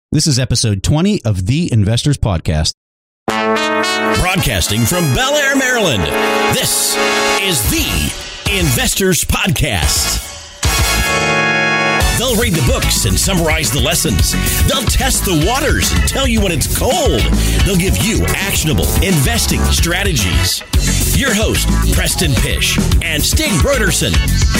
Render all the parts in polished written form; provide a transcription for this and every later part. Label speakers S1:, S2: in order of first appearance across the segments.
S1: This is episode 20 of The Investors Podcast.
S2: Broadcasting from Bel Air, Maryland, this is The Investors Podcast. They'll read the books and summarize the lessons. They'll test the waters and tell you when it's cold. They'll give you actionable investing strategies. Your host, Preston Pish and Stig Brodersen.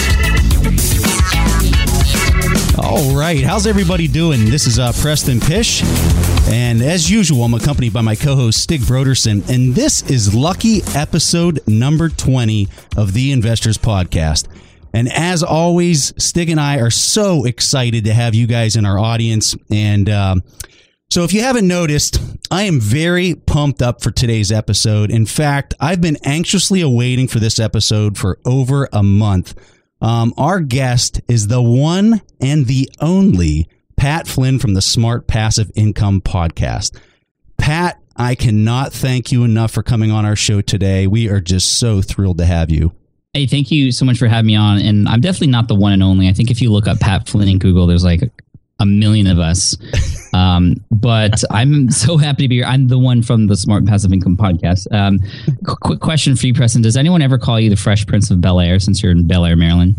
S1: All right. How's everybody doing? This is Preston Pish. And as usual, I'm accompanied by my co-host, Stig Brodersen. And this is lucky episode number 20 of The Investors Podcast. And as always, Stig and I are so excited to have you guys in our audience. And so if you haven't noticed, I am very pumped up for today's episode. In fact, I've been anxiously awaiting for this episode for over a month. Our guest is the one and the only Pat Flynn from the Smart Passive Income Podcast. Pat, I cannot thank you enough for coming on our show today. We are just so thrilled to have you.
S3: Hey, thank you so much for having me on. And I'm definitely not the one and only. I think if you look up Pat Flynn in Google, there's like a million of us. But I'm so happy to be here. I'm the one from the Smart Passive Income Podcast. Quick question for you, Preston. Does anyone ever call you the Fresh Prince of Bel Air since you're in Bel Air, Maryland?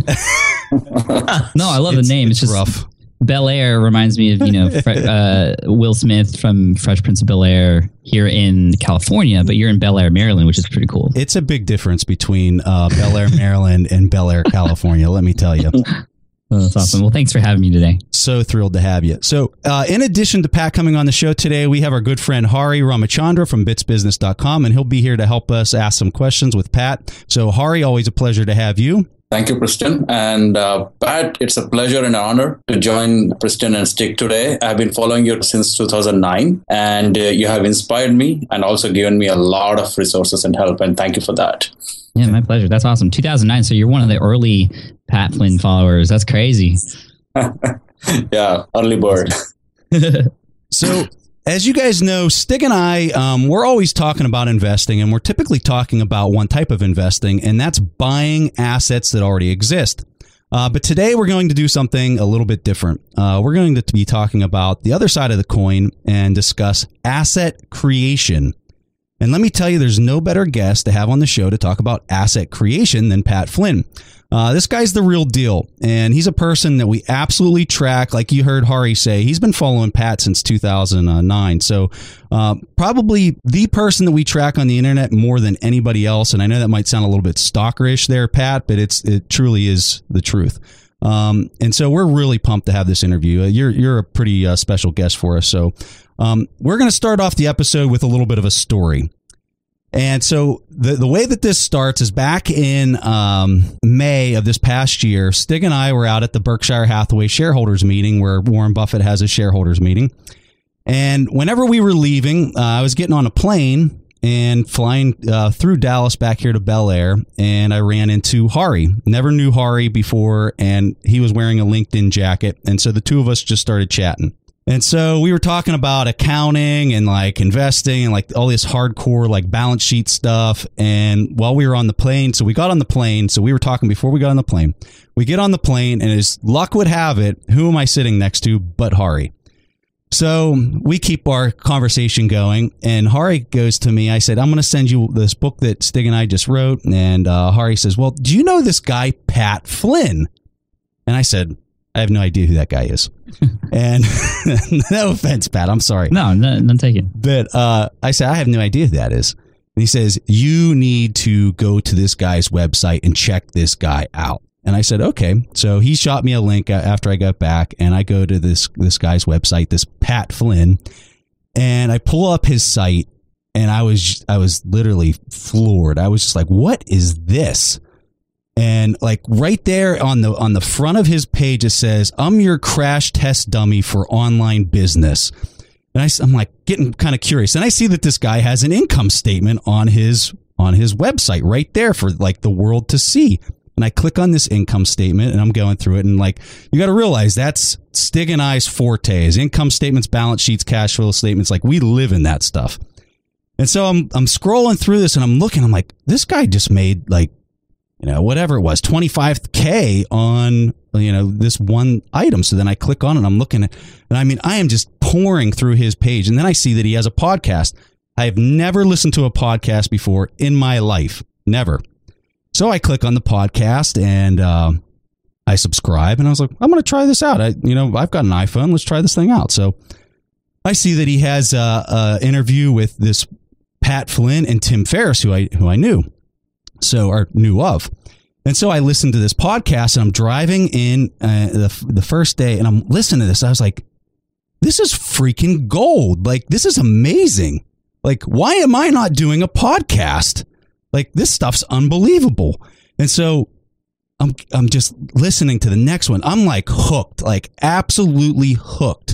S3: No, I love the name. It's just rough. Bel Air reminds me of, Will Smith from Fresh Prince of Bel Air here in California, but you're in Bel Air, Maryland, which is pretty cool.
S1: It's a big difference between Bel Air, Maryland and Bel Air, California, let me tell you.
S3: Oh, that's awesome. Well, thanks for having me today.
S1: So thrilled to have you. So in addition to Pat coming on the show today, we have our good friend Hari Ramachandra from bitsbusiness.com, and he'll be here to help us ask some questions with Pat. So Hari, always a pleasure to have you.
S4: Thank you, Preston. And Pat, it's a pleasure and an honor to join Preston and Stig today. I've been following you since 2009, and you have inspired me and also given me a lot of resources and help. And thank you for that.
S3: Yeah, my pleasure. That's awesome. 2009. So you're one of the early Pat Flynn followers. That's crazy.
S4: Yeah, early bird.
S1: So as you guys know, Stig and I, we're always talking about investing, and we're typically talking about one type of investing, and that's buying assets that already exist. But today we're going to do something a little bit different. We're going to be talking about the other side of the coin and discuss asset creation. And let me tell you, there's no better guest to have on the show to talk about asset creation than Pat Flynn. This guy's the real deal, and he's a person that we absolutely track. Like you heard Hari say, he's been following Pat since 2009. So probably the person that we track on the internet more than anybody else. And I know that might sound a little bit stalkerish there, Pat, but it truly is the truth. And so we're really pumped to have this interview. You're a pretty special guest for us. So we're going to start off the episode with a little bit of a story. And so the way that this starts is back in May of this past year, Stig and I were out at the Berkshire Hathaway shareholders meeting where Warren Buffett has his shareholders meeting. And whenever we were leaving, I was getting on a plane and flying through Dallas back here to Bel Air, and I ran into Hari. Never knew Hari before, and he was wearing a LinkedIn jacket. And so the two of us just started chatting. And so we were talking about accounting and like investing and like all this hardcore like balance sheet stuff. And while we were on the plane, so we got on the plane. So we were talking before we got on the plane. We get on the plane, and as luck would have it, who am I sitting next to but Hari? So we keep our conversation going, and Hari goes to me. I said, I'm going to send you this book that Stig and I just wrote. And Hari says, well, do you know this guy, Pat Flynn? And I said, I have no idea who that guy is. And no offense, Pat, I'm sorry.
S3: No, none taken.
S1: But I said, I have no idea who that is. And he says, you need to go to this guy's website and check this guy out. And I said, okay. So he shot me a link after I got back, and I go to this guy's website, this Pat Flynn, and I pull up his site, and I was literally floored. I was just like, what is this? And like right there on the front of his page, it says, I'm your crash test dummy for online business. And I'm like getting kind of curious. And I see that this guy has an income statement on his website right there for like the world to see. And I click on this income statement, and I'm going through it. And like, you got to realize that's Stig and I's forte is income statements, balance sheets, cash flow statements. Like, we live in that stuff. And so I'm scrolling through this, and I'm looking, I'm like, this guy just made like, whatever it was, $25K on this one item. So then I click on it and I'm looking at, and I mean, I am just pouring through his page. And then I see that he has a podcast. I have never listened to a podcast before in my life. Never. So I click on the podcast and I subscribe, and I was like, I'm going to try this out. I've got an iPhone. Let's try this thing out. So I see that he has a interview with this Pat Flynn and Tim Ferriss, who I knew, or knew of. And so I listened to this podcast, and I'm driving in the first day, and I'm listening to this. I was like, this is freaking gold. Like, this is amazing. Like, why am I not doing a podcast? Like, this stuff's unbelievable. And so I'm just listening to the next one. I'm like hooked, like absolutely hooked.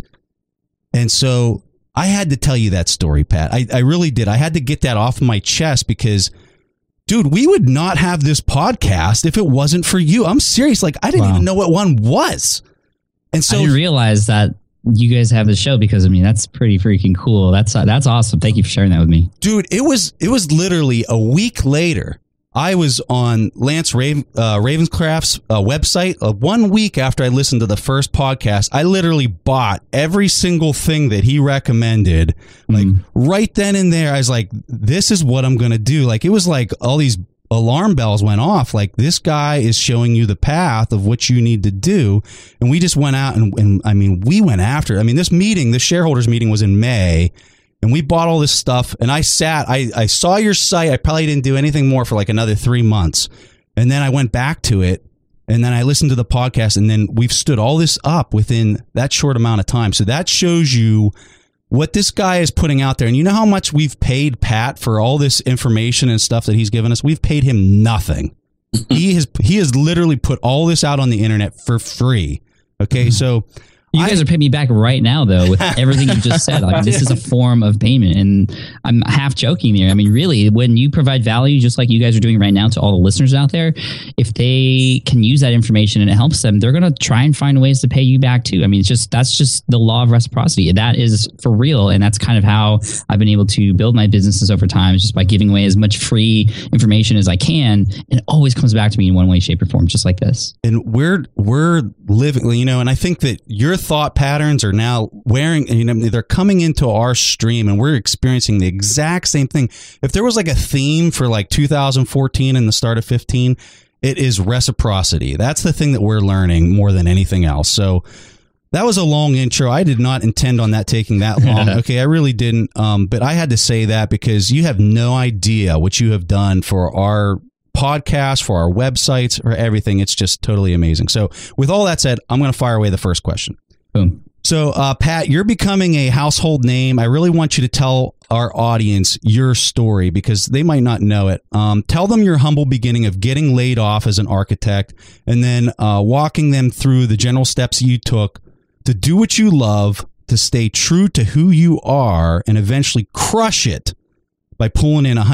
S1: And so I had to tell you that story, Pat. I really did. I had to get that off my chest because, dude, we would not have this podcast if it wasn't for you. I'm serious. Like, I didn't even know what one was. And so
S3: I didn't realize that you guys have the show because, I mean, that's pretty freaking cool. That's awesome. Thank you for sharing that with me.
S1: Dude, it was literally a week later. I was on Lance Ravenscraft's website 1 week after I listened to the first podcast. I literally bought every single thing that he recommended. Like right then and there, I was like, this is what I'm going to do. Like, it was like all these alarm bells went off. Like, this guy is showing you the path of what you need to do. And we just went out and I mean, we went after it. I mean, this shareholders meeting was in May. And we bought all this stuff, and I saw your site. I probably didn't do anything more for like another 3 months. And then I went back to it, and then I listened to the podcast, and then we've stood all this up within that short amount of time. So that shows you what this guy is putting out there. And you know how much we've paid Pat for all this information and stuff that he's given us? We've paid him nothing. He has literally put all this out on the internet for free. Okay, so
S3: you guys are paying me back right now, though, with everything you just said. Like, this is a form of payment, and I'm half joking there. I mean, really, when you provide value, just like you guys are doing right now to all the listeners out there, if they can use that information and it helps them, they're going to try and find ways to pay you back too. I mean, that's just the law of reciprocity. That is for real, and that's kind of how I've been able to build my businesses over time, is just by giving away as much free information as I can, and it always comes back to me in one way, shape, or form, just like this.
S1: And we're living, and I think that your thought patterns are now they're coming into our stream, and we're experiencing the exact same thing. If there was like a theme for like 2014 and the start of 15, it is reciprocity. That's the thing that we're learning more than anything else. So that was a long intro. I did not intend on that taking that long. Okay, I really didn't. But I had to say that because you have no idea what you have done for our podcast, for our websites, for everything. It's just totally amazing. So with all that said, I'm going to fire away the first question.
S3: Boom.
S1: So, Pat, you're becoming a household name. I really want you to tell our audience your story because they might not know it. Tell them your humble beginning of getting laid off as an architect, and then walking them through the general steps you took to do what you love, to stay true to who you are, and eventually crush it by pulling in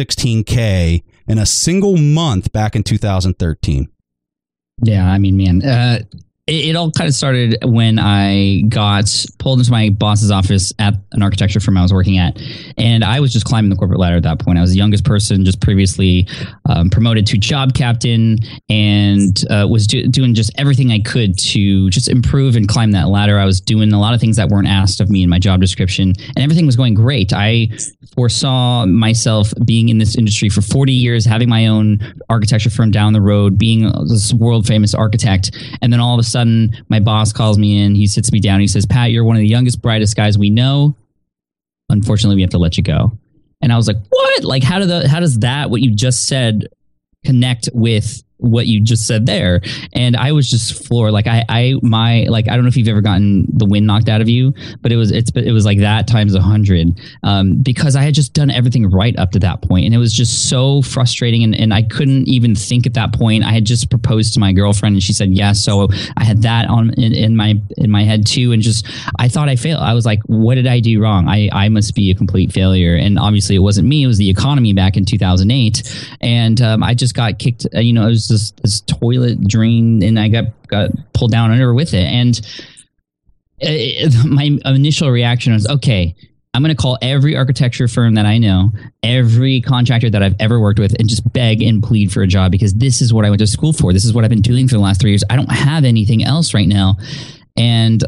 S1: $116K in a single month back in 2013.
S3: Yeah, I mean, man, it all kind of started when I got pulled into my boss's office at an architecture firm I was working at. And I was just climbing the corporate ladder at that point. I was the youngest person, just previously promoted to job captain, and was doing just everything I could to just improve and climb that ladder. I was doing a lot of things that weren't asked of me in my job description, and everything was going great. I foresaw myself being in this industry for 40 years, having my own architecture firm down the road, being this world famous architect. And then all of a sudden, my boss calls me in. He sits me down. He says, "Pat, you're one of the youngest, brightest guys we know. Unfortunately, we have to let you go." And I was like, "What? Like, how does that, what you just said, connect with what you just said there?" And I was just floored. Like, I don't know if you've ever gotten the wind knocked out of you, but it was like that times 100, because I had just done everything right up to that point, and it was just so frustrating. And I couldn't even think at that point. I had just proposed to my girlfriend, and she said yes. So I had that on in my head too, and just I thought I failed. I was like, what did I do wrong? I must be a complete failure. And obviously, it wasn't me. It was the economy back in 2008, and I just got kicked. It was this toilet drain, and I got pulled down under with it. And my initial reaction was, okay, I'm going to call every architecture firm that I know, every contractor that I've ever worked with, and just beg and plead for a job, because this is what I went to school for. This is what I've been doing for the last 3 years. I don't have anything else right now. And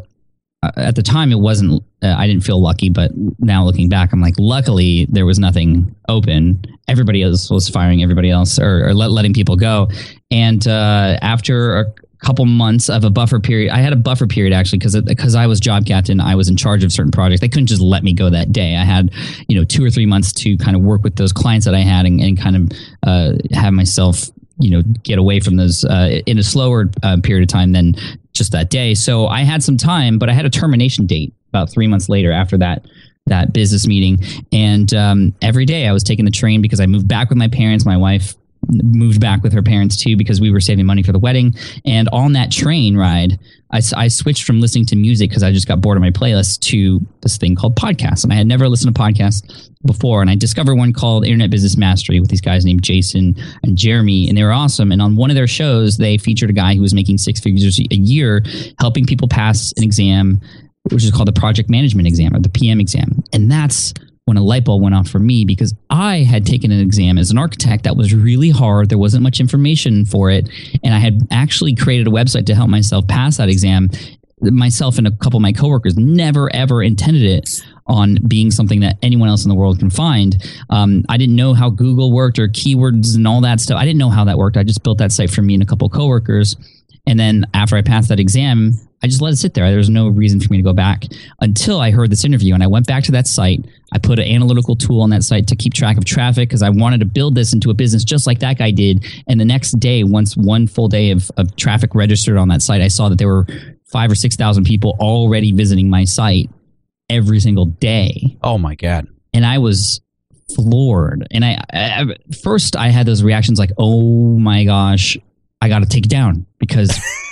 S3: at the time, it wasn't, I didn't feel lucky, but now looking back, I'm like, luckily there was nothing open. Everybody else was firing everybody else or letting people go. And after a couple months of a buffer period, I had a buffer period actually because I was job captain. I was in charge of certain projects. They couldn't just let me go that day. I had 2 or 3 months to kind of work with those clients that I had and kind of have myself get away from those in a slower period of time than just that day. So I had some time, but I had a termination date about 3 months later after that business meeting. And every day I was taking the train because I moved back with my parents. My wife moved back with her parents too because we were saving money for the wedding. And on that train ride, I switched from listening to music because I just got bored of my playlist to this thing called podcasts. And I had never listened to podcasts before. And I discovered one called Internet Business Mastery with these guys named Jason and Jeremy. And they were awesome. And on one of their shows, they featured a guy who was making 6 figures a year, helping people pass an exam, which is called the Project Management Exam or the PM exam. And that's when a light bulb went off for me, because I had taken an exam as an architect that was really hard. There wasn't much information for it. And I had actually created a website to help myself pass that exam. Myself and a couple of my coworkers never, ever intended it on being something that anyone else in the world can find. I didn't know how Google worked or keywords and all that stuff. I didn't know how that worked. I just built that site for me and a couple of coworkers. And then after I passed that exam, I just let it sit there. There was no reason for me to go back until I heard this interview. And I went back to that site. I put an analytical tool on that site to keep track of traffic because I wanted to build this into a business just like that guy did. And the next day, once one full day of traffic registered on that site, I saw that there were 5,000 or 6,000 people already visiting my site every single day.
S1: Oh my God.
S3: And I was floored. And I first I had those reactions like, oh my gosh, I got to take it down because,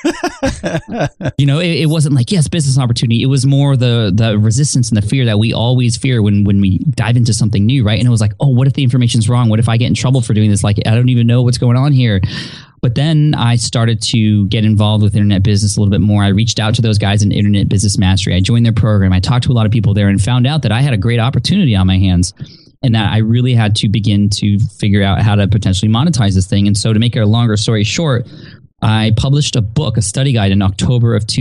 S3: it wasn't like, yes, business opportunity. It was more the resistance and the fear that we always fear when we dive into something new, right? And it was like, oh, what if the information's wrong? What if I get in trouble for doing this? Like, I don't even know what's going on here. But then I started to get involved with internet business a little bit more. I reached out to those guys in Internet Business Mastery. I joined their program. I talked to a lot of people there and found out that I had a great opportunity on my hands, and that I really had to begin to figure out how to potentially monetize this thing. And so to make a longer story short, I published a book, a study guide in October of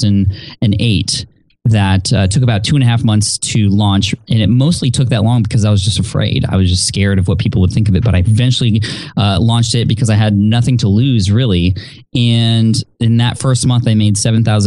S3: 2008 that took about 2.5 months to launch. And it mostly took that long because I was just afraid. I was just scared of what people would think of it. But I eventually launched it because I had nothing to lose, really. And in that first month, I made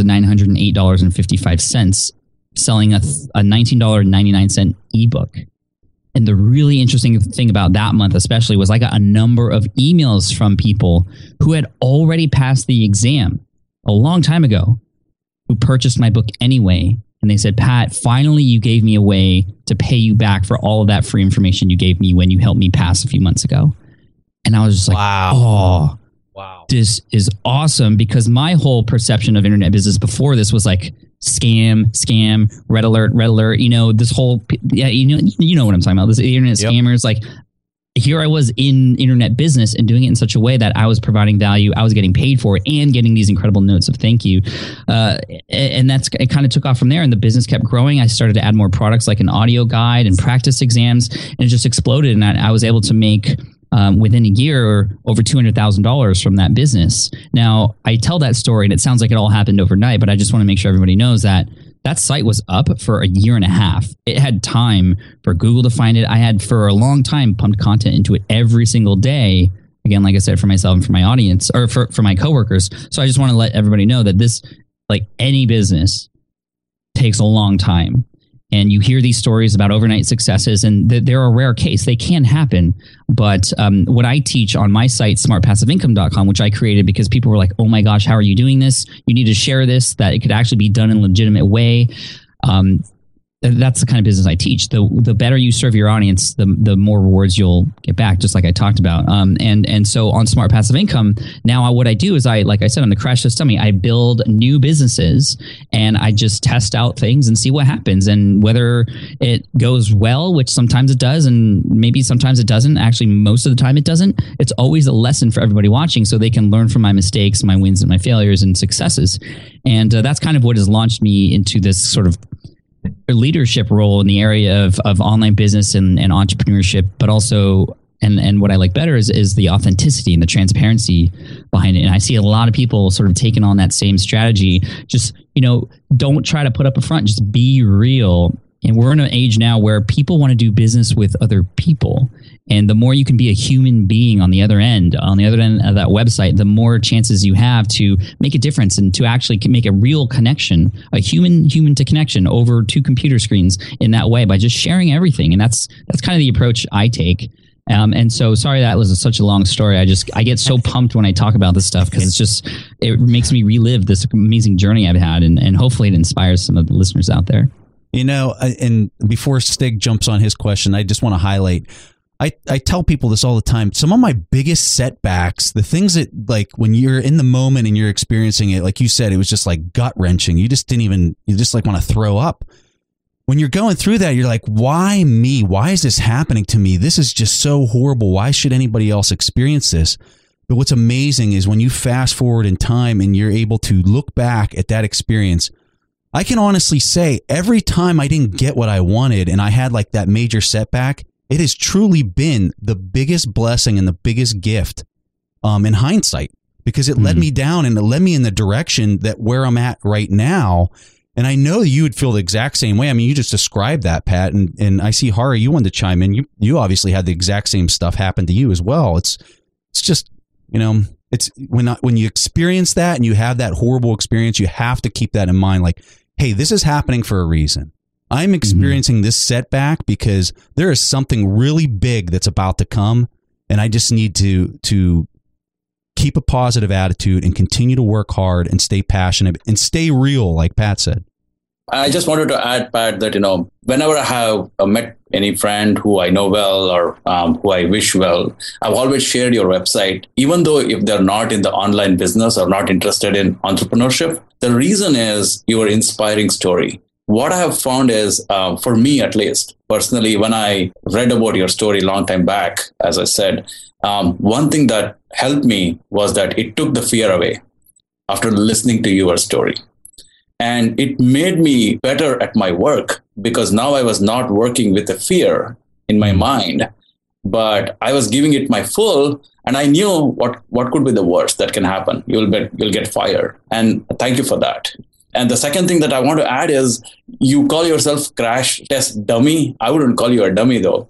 S3: $7,908.55 selling a $19.99 ebook. And the really interesting thing about that month especially was I got a number of emails from people who had already passed the exam a long time ago, who purchased my book anyway. And they said, Pat, finally you gave me a way to pay you back for all of that free information you gave me when you helped me pass a few months ago. And I was just like, wow. This is awesome, because my whole perception of internet business before this was like scam, red alert, this whole, you know what I'm talking about. This internet scammers, like here I was in internet business and doing it in such a way that I was providing value. I was getting paid for it and getting these incredible notes of thank you. And it kind of took off from there, and the business kept growing. I started to add more products like an audio guide and practice exams, and it just exploded. And I was able to make within a year over $200,000 from that business. Now, I tell that story and it sounds like it all happened overnight, but I just want to make sure everybody knows that that site was up for a year and a half. It had time for Google to find it. I had for a long time pumped content into it every single day. Again, like I said, for myself and for my audience, or for my coworkers. So I just want to let everybody know that this, like any business, takes a long time. And you hear these stories about overnight successes, and they're a rare case. They can happen. But what I teach on my site, smartpassiveincome.com, which I created because people were like, oh my gosh, how are you doing this? You need to share this, that it could actually be done in a legitimate way. That's the kind of business I teach. The better you serve your audience, the more rewards you'll get back, just like I talked about. And so on Smart Passive Income, now what I do is like I said, on the Crash Test Dummy, I build new businesses and I just test out things and see what happens. And whether it goes well, which sometimes it does, and maybe sometimes it doesn't. Actually, most of the time it doesn't. It's always a lesson for everybody watching so they can learn from my mistakes, my wins and my failures and successes. And that's kind of what has launched me into this sort of leadership role in the area of online business and entrepreneurship, but also and what I like better is the authenticity and the transparency behind it. And I see a lot of people sort of taking on that same strategy. Just, don't try to put up a front, just be real. And we're in an age now where people want to do business with other people. And the more you can be a human being on the other end of that website, the more chances you have to make a difference and to actually make a real connection, a human to connection over two computer screens in that way by just sharing everything. And that's kind of the approach I take. And so, sorry that was such a long story. I get so pumped when I talk about this stuff because it makes me relive this amazing journey I've had, and hopefully it inspires some of the listeners out there.
S1: And before Stig jumps on his question, I just want to highlight, I tell people this all the time. Some of my biggest setbacks, the things that, like, when you're in the moment and you're experiencing it, like you said, it was just like gut wrenching. You just like want to throw up. When you're going through that, you're like, why me? Why is this happening to me? This is just so horrible. Why should anybody else experience this? But what's amazing is when you fast forward in time and you're able to look back at that experience, I can honestly say every time I didn't get what I wanted and I had like that major setback, it has truly been the biggest blessing and the biggest gift in hindsight, because it led me down and it led me in the direction that where I'm at right now. And I know you would feel the exact same way. I mean, you just described that, Pat, and I see Hari, you wanted to chime in. You obviously had the exact same stuff happen to you as well. It's just, it's when you experience that and you have that horrible experience, you have to keep that in mind. Like, hey, this is happening for a reason. I'm experiencing this setback because there is something really big that's about to come, and I just need to keep a positive attitude and continue to work hard and stay passionate and stay real, like Pat said.
S4: I just wanted to add, Pat, that, whenever I have met any friend who I know well or who I wish well, I've always shared your website, even though if they're not in the online business or not interested in entrepreneurship. The reason is your inspiring story. What I have found is, for me at least, personally, when I read about your story a long time back, as I said, one thing that helped me was that it took the fear away after listening to your story. And it made me better at my work because now I was not working with a fear in my mind, but I was giving it my full, and I knew what could be the worst that can happen. You'll get fired. And thank you for that. And the second thing that I want to add is you call yourself crash test dummy. I wouldn't call you a dummy, though.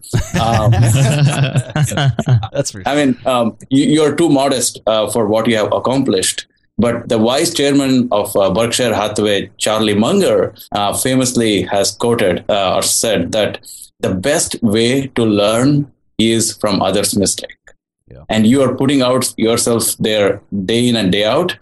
S1: That's for sure.
S4: I mean, you're too modest for what you have accomplished. But the vice chairman of Berkshire Hathaway, Charlie Munger, famously has quoted or said that the best way to learn is from others' mistake. Yeah. And you are putting out yourself there day in and day out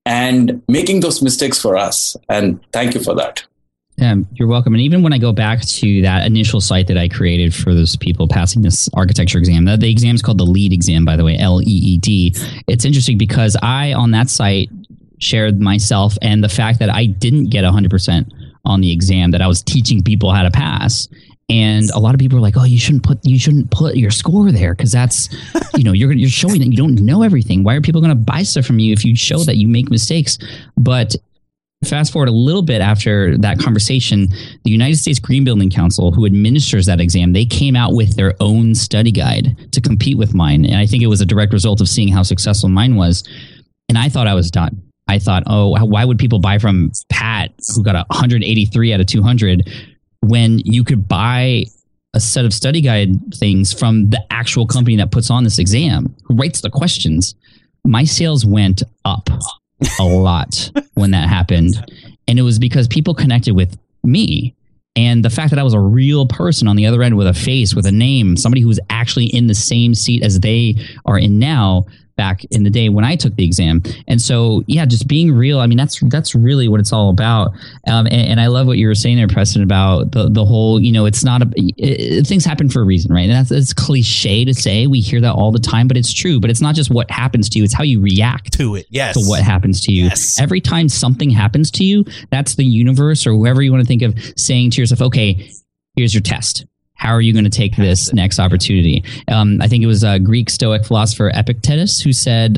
S4: and making those mistakes for us. And thank you for that.
S3: Yeah, you're welcome. And even when I go back to that initial site that I created for those people passing this architecture exam, the exam is called the LEED exam, by the way, LEED. It's interesting because I, on that site, shared myself and the fact that I didn't get 100% on the exam, that I was teaching people how to pass. And a lot of people are like, "Oh, you shouldn't put your score there because that's, you're showing that you don't know everything. Why are people going to buy stuff from you if you show that you make mistakes?" But fast forward a little bit after that conversation, the United States Green Building Council, who administers that exam, they came out with their own study guide to compete with mine. And I think it was a direct result of seeing how successful mine was. And I thought I was done. I thought, why would people buy from Pat, who got 183 out of 200, when you could buy a set of study guide things from the actual company that puts on this exam, who writes the questions? My sales went up a lot when that happened. And it was because people connected with me. And the fact that I was a real person on the other end with a face, with a name, somebody who was actually in the same seat as they are in now, back in the day when I took the exam. And so, yeah, just being real. I mean, that's really what it's all about. And I love what you were saying there, Preston, about the whole, it's not things happen for a reason, right? And it's cliche to say. We hear that all the time, but it's true. But it's not just what happens to you. It's how you react
S1: to it. Yes.
S3: To what happens to you.
S1: Yes.
S3: Every time something happens to you, that's the universe or whoever you want to think of saying to yourself, okay, here's your test. How are you going to take this next opportunity? I think it was a Greek Stoic philosopher Epictetus who said,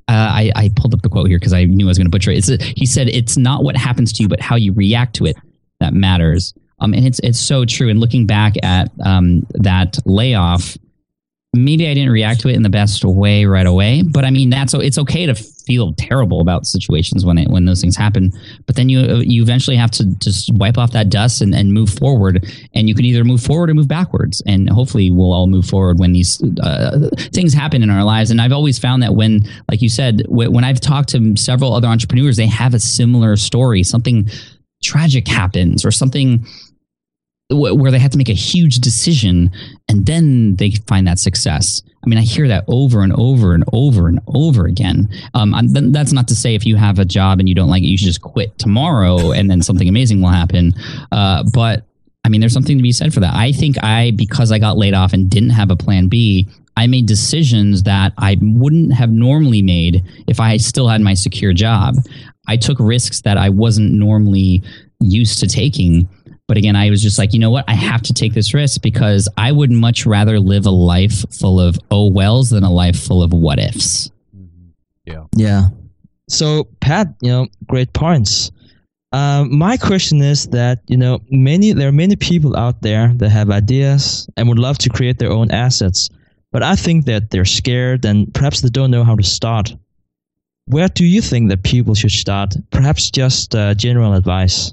S3: I pulled up the quote here because I knew I was going to butcher it. He said, it's not what happens to you, but how you react to it that matters. And it's so true. And looking back at that layoff, maybe I didn't react to it in the best way right away. But I mean, it's okay to feel terrible about situations when those things happen. But then you eventually have to just wipe off that dust and move forward. And you can either move forward or move backwards. And hopefully we'll all move forward when these things happen in our lives. And I've always found that when, like you said, when I've talked to several other entrepreneurs, they have a similar story. Something tragic happens or something where they had to make a huge decision and then they find that success. I mean, I hear that over and over and over and over again. That's not to say if you have a job and you don't like it, you should just quit tomorrow and then something amazing will happen. But I mean, there's something to be said for that. I think because I got laid off and didn't have a plan B, I made decisions that I wouldn't have normally made if I still had my secure job. I took risks that I wasn't normally used to taking. But again, I was just like, you know what? I have to take this risk because I would much rather live a life full of oh wells than a life full of what ifs.
S5: Yeah. So Pat, great points. My question is that, there are many people out there that have ideas and would love to create their own assets. But I think that they're scared and perhaps they don't know how to start. Where do you think that people should start? Perhaps just general advice.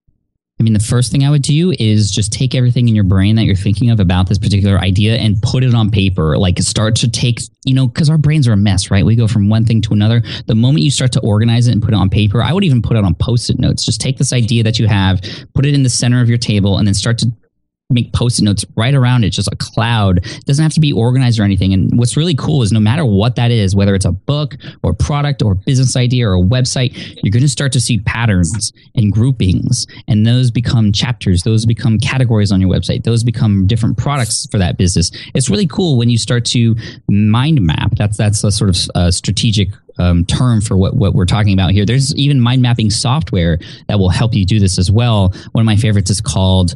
S3: I mean, the first thing I would do is just take everything in your brain that you're thinking of about this particular idea and put it on paper. Like start to take, because our brains are a mess, right? We go from one thing to another. The moment you start to organize it and put it on paper, I would even put it on Post-it notes. Just take this idea that you have, put it in the center of your table, and then start to make Post-it notes right around it, just a cloud. It doesn't have to be organized or anything. And what's really cool is no matter what that is, whether it's a book or product or business idea or a website, you're going to start to see patterns and groupings, and those become chapters. Those become categories on your website. Those become different products for that business. It's really cool when you start to mind map. That's a sort of strategic term for what we're talking about here. There's even mind mapping software that will help you do this as well. One of my favorites is called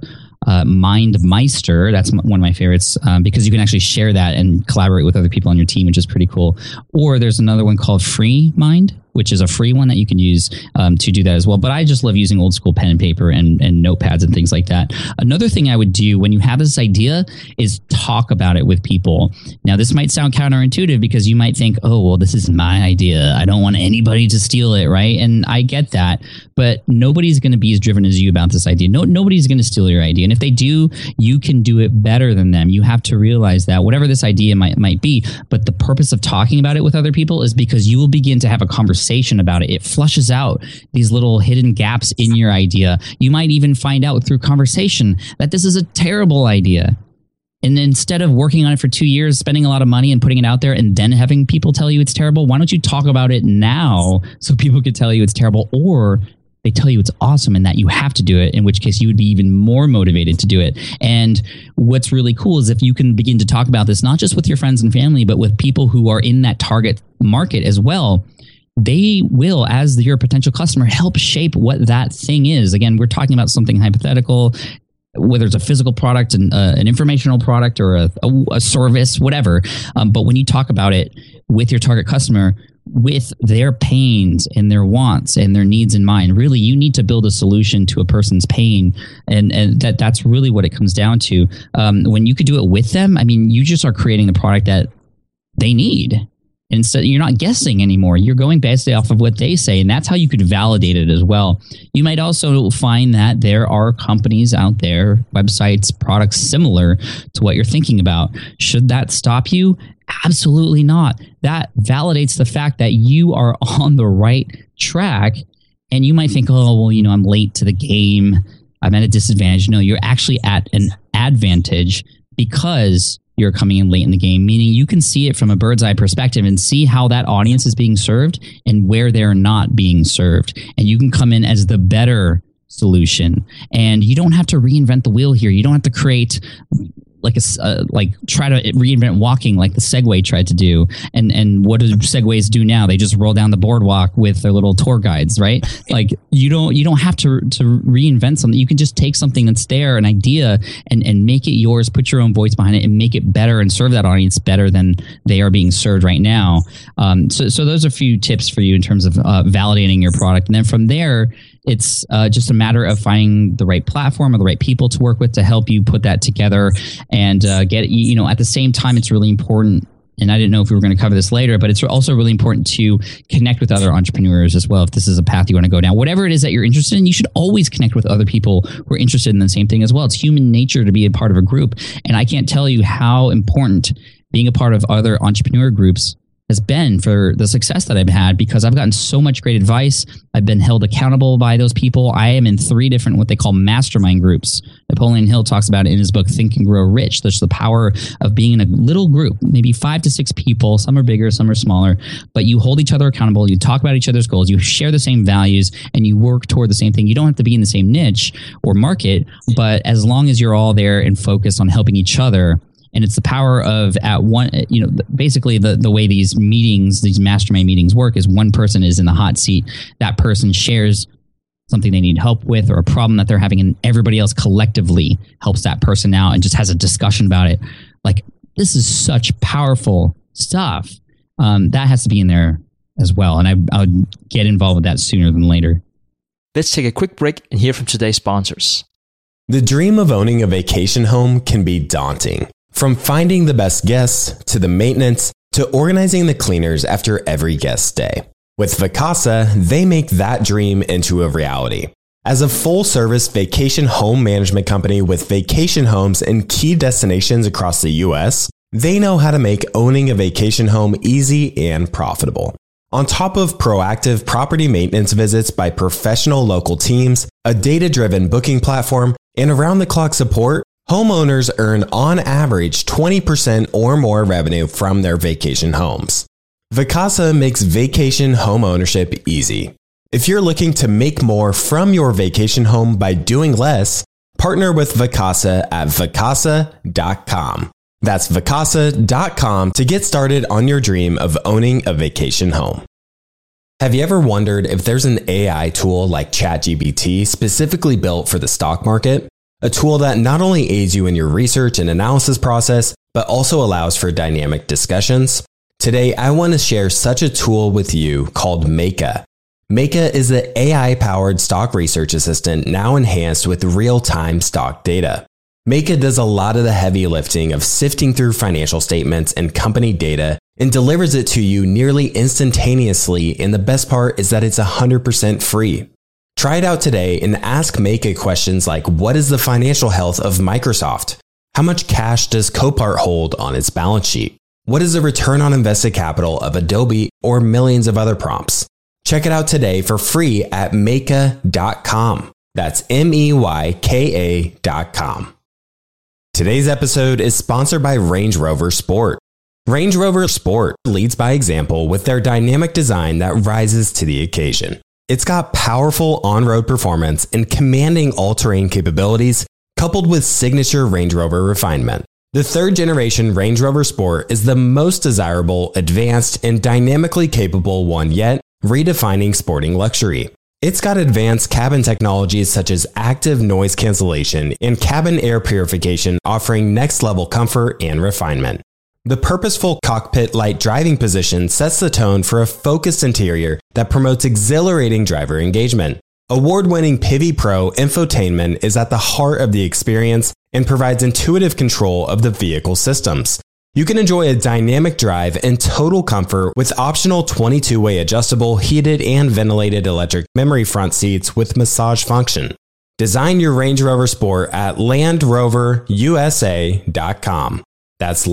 S3: MindMeister. That's one of my favorites because you can actually share that and collaborate with other people on your team, which is pretty cool. Or there's another one called Free Mind, which is a free one that you can use to do that as well. But I just love using old school pen and paper and notepads and things like that. Another thing I would do when you have this idea is talk about it with people. Now, this might sound counterintuitive because you might think, oh, well, this is my idea. I don't want anybody to steal it, right? And I get that. But nobody's going to be as driven as you about this idea. Nobody's going to steal your idea. And if they do, you can do it better than them. You have to realize that whatever this idea might be, but the purpose of talking about it with other people is because you will begin to have a conversation about it. It flushes out these little hidden gaps in your idea. You might even find out through conversation that this is a terrible idea. And instead of working on it for 2 years, spending a lot of money and putting it out there and then having people tell you it's terrible, why don't you talk about it now so people could tell you it's terrible, or they tell you it's awesome and that you have to do it, in which case you would be even more motivated to do it. And what's really cool is if you can begin to talk about this, not just with your friends and family, but with people who are in that target market as well, they will, as your potential customer, help shape what that thing is. Again, we're talking about something hypothetical, whether it's a physical product, an informational product, or a service, whatever. But when you talk about it with your target customer, with their pains and their wants and their needs in mind, really, you need to build a solution to a person's pain. And that's really what it comes down to. When you could do it with them, I mean, you just are creating the product that they need. Instead, you're not guessing anymore. You're going based off of what they say, and that's how you could validate it as well. You might also find that there are companies out there, websites, products similar to what you're thinking about. Should that stop you? Absolutely not. That validates the fact that you are on the right track, and you might think, oh, well, I'm late to the game. I'm at a disadvantage. No, you're actually at an advantage because you're coming in late in the game, meaning you can see it from a bird's eye perspective and see how that audience is being served and where they're not being served. And you can come in as the better solution. And you don't have to reinvent the wheel here. You don't have to create try to reinvent walking like the Segway tried to do. And what do Segways do now? They just roll down the boardwalk with their little tour guides, right? Like you don't have to reinvent something. You can just take something that's there, an idea, and make it yours, put your own voice behind it, and make it better and serve that audience better than they are being served right now. So those are a few tips for you in terms of validating your product. And then from there, It's just a matter of finding the right platform or the right people to work with to help you put that together and get, at the same time, it's really important. And I didn't know if we were going to cover this later, but it's also really important to connect with other entrepreneurs as well. If this is a path you want to go down, whatever it is that you're interested in, you should always connect with other people who are interested in the same thing as well. It's human nature to be a part of a group. And I can't tell you how important being a part of other entrepreneur groups has been for the success that I've had, because I've gotten so much great advice. I've been held accountable by those people. I am in 3 different, what they call mastermind groups. Napoleon Hill talks about it in his book, Think and Grow Rich. There's the power of being in a little group, maybe 5 to 6 people. Some are bigger, some are smaller, but you hold each other accountable. You talk about each other's goals. You share the same values and you work toward the same thing. You don't have to be in the same niche or market, but as long as you're all there and focused on helping each other. And it's the power of basically the way these mastermind meetings work is one person is in the hot seat. That person shares something they need help with or a problem that they're having, and everybody else collectively helps that person out and just has a discussion about it. Like, this is such powerful stuff. That has to be in there as well. And I would get involved with that sooner than later.
S5: Let's take a quick break and hear from today's sponsors.
S6: The dream of owning a vacation home can be daunting. From finding the best guests, to the maintenance, to organizing the cleaners after every guest stay. With Vacasa, they make that dream into a reality. As a full-service vacation home management company with vacation homes in key destinations across the U.S., they know how to make owning a vacation home easy and profitable. On top of proactive property maintenance visits by professional local teams, a data-driven booking platform, and around-the-clock support, homeowners earn on average 20% or more revenue from their vacation homes. Vacasa makes vacation home ownership easy. If you're looking to make more from your vacation home by doing less, partner with Vacasa at vacasa.com. That's vacasa.com to get started on your dream of owning a vacation home. Have you ever wondered if there's an AI tool like ChatGPT specifically built for the stock market? A tool that not only aids you in your research and analysis process, but also allows for dynamic discussions? Today, I want to share such a tool with you called Meka. Meka is the AI-powered stock research assistant now enhanced with real-time stock data. Meka does a lot of the heavy lifting of sifting through financial statements and company data and delivers it to you nearly instantaneously, and the best part is that it's 100% free. Try it out today and ask Meka questions like, what is the financial health of Microsoft? How much cash does Copart hold on its balance sheet? What is the return on invested capital of Adobe, or millions of other prompts? Check it out today for free at Meka.com. That's MEYKA.com. Today's episode is sponsored by Range Rover Sport. Range Rover Sport leads by example with their dynamic design that rises to the occasion. It's got powerful on-road performance and commanding all-terrain capabilities, coupled with signature Range Rover refinement. The 3rd generation Range Rover Sport is the most desirable, advanced, and dynamically capable one yet, redefining sporting luxury. It's got advanced cabin technologies such as active noise cancellation and cabin air purification, offering next-level comfort and refinement. The purposeful cockpit-like driving position sets the tone for a focused interior that promotes exhilarating driver engagement. Award-winning Pivi Pro infotainment is at the heart of the experience and provides intuitive control of the vehicle systems. You can enjoy a dynamic drive and total comfort with optional 22-way adjustable, heated and ventilated electric memory front seats with massage function. Design your Range Rover Sport at LandRoverUSA.com. That's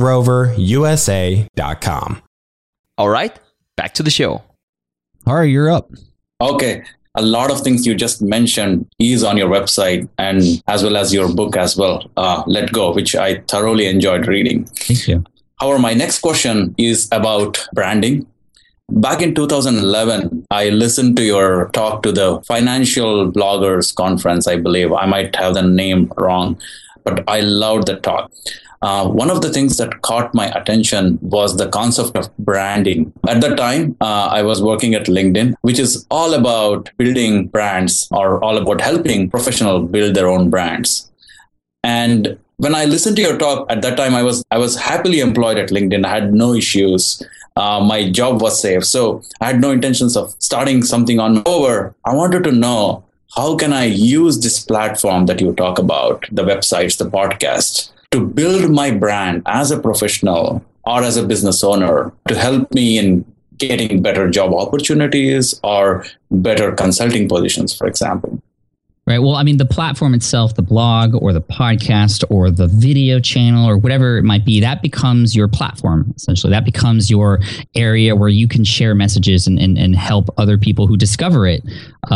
S6: LandRoverUSA.com.
S5: All right, back to the show.
S1: All right, you're up.
S4: Okay. A lot of things you just mentioned is on your website, and as well as your book as well, Let Go, which I thoroughly enjoyed reading.
S3: Thank you.
S4: However, my next question is about branding. Back in 2011, I listened to your talk to the Financial Bloggers Conference, I believe. I might have the name wrong, but I loved the talk. One of the things that caught my attention was the concept of branding. At the time, I was working at LinkedIn, which is all about building brands, or all about helping professionals build their own brands. And when I listened to your talk at that time, I was happily employed at LinkedIn. I had no issues. my job was safe. So I had no intentions of starting something on. However, I wanted to know, how can I use this platform that you talk about, the websites, the podcast, to build my brand as a professional or as a business owner to help me in getting better job opportunities or better consulting positions, for example.
S3: Right. Well, I mean, the platform itself, the blog or the podcast or the video channel or whatever it might be, that becomes your platform, essentially. That becomes your area where you can share messages and help other people who discover it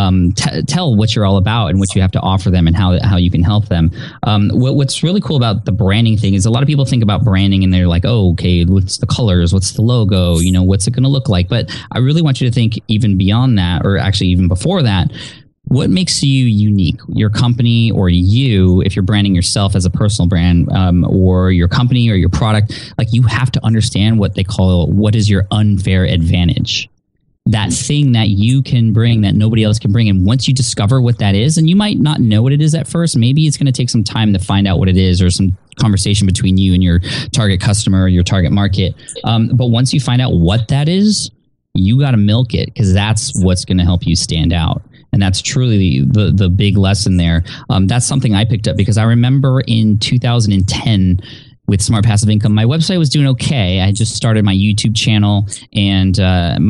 S3: tell what you're all about and what you have to offer them and how you can help them. What's really cool about the branding thing is a lot of people think about branding and they're like, oh, okay, what's the colors? What's the logo? You know, what's it going to look like? But I really want you to think even beyond that, or actually even before that. What makes you unique? Your company or you, if you're branding yourself as a personal brand, or your company or your product, like you have to understand what they call what is your unfair advantage. That thing that you can bring that nobody else can bring. And once you discover what that is, and you might not know what it is at first, maybe it's going to take some time to find out what it is or some conversation between you and your target customer or your target market. But once you find out what that is, you got to milk it because that's what's going to help you stand out. And that's truly the big lesson there. That's something I picked up because I remember in 2010 with Smart Passive Income, my website was doing okay. I just started my YouTube channel and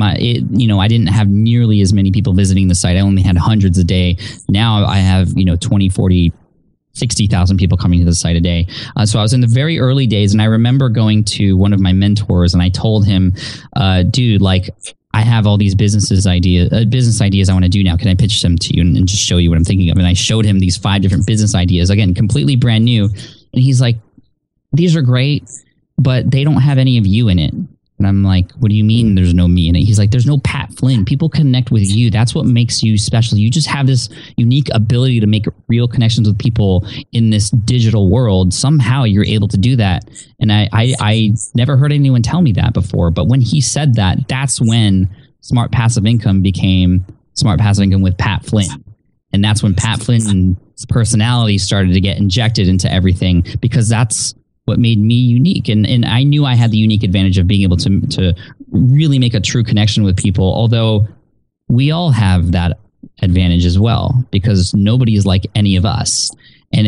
S3: I didn't have nearly as many people visiting the site. I only had hundreds a day. Now I have 20, 40, 60,000 people coming to the site a day. So I was in the very early days and I remember going to one of my mentors and I told him, dude, like, I have all these business ideas I want to do now. Can I pitch them to you and just show you what I'm thinking of? And I showed him these 5 different business ideas, again, completely brand new. And he's like, these are great, but they don't have any of you in it. And I'm like, what do you mean there's no me in it? He's like, there's no Pat Flynn. People connect with you. That's what makes you special. You just have this unique ability to make real connections with people in this digital world. Somehow you're able to do that. And I never heard anyone tell me that before. But when he said that, that's when Smart Passive Income became Smart Passive Income with Pat Flynn. And that's when Pat Flynn's personality started to get injected into everything because that's what made me unique. And I knew I had the unique advantage of being able to really make a true connection with people, although we all have that advantage as well, because nobody is like any of us. And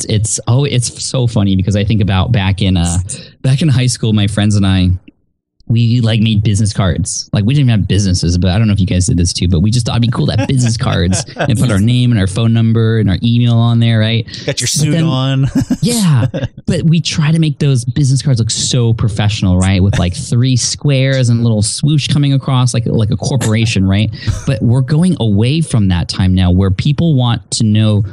S3: it's so funny because I think about back in high school, my friends and I, we like made business cards. Like we didn't even have businesses, but I don't know if you guys did this too, but we just thought it'd be cool to have business cards and put our name and our phone number and our email on there, right?
S1: Got your suit on.
S3: Yeah. But we try to make those business cards look so professional, right? With like 3 squares and a little swoosh coming across like a corporation, right? But we're going away from that time now where people want to know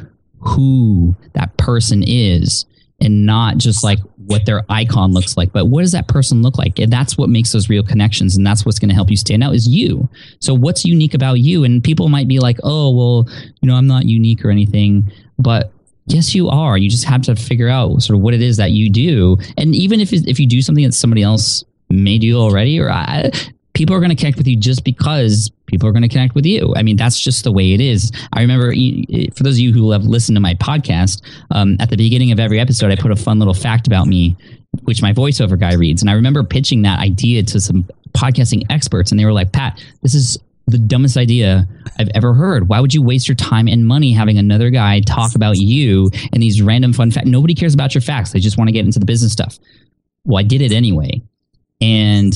S3: who that person is and not just like what their icon looks like, but what does that person look like? And that's what makes those real connections. And that's what's going to help you stand out is you. So what's unique about you? And people might be like, oh, well, I'm not unique or anything, but yes, you are. You just have to figure out sort of what it is that you do. And even if you do something that somebody else may do already, people are going to connect with you just because people are going to connect with you. I mean, that's just the way it is. I remember, for those of you who have listened to my podcast, at the beginning of every episode, I put a fun little fact about me, which my voiceover guy reads. And I remember pitching that idea to some podcasting experts, and they were like, Pat, this is the dumbest idea I've ever heard. Why would you waste your time and money having another guy talk about you and these random fun facts? Nobody cares about your facts. They just want to get into the business stuff. Well, I did it anyway. And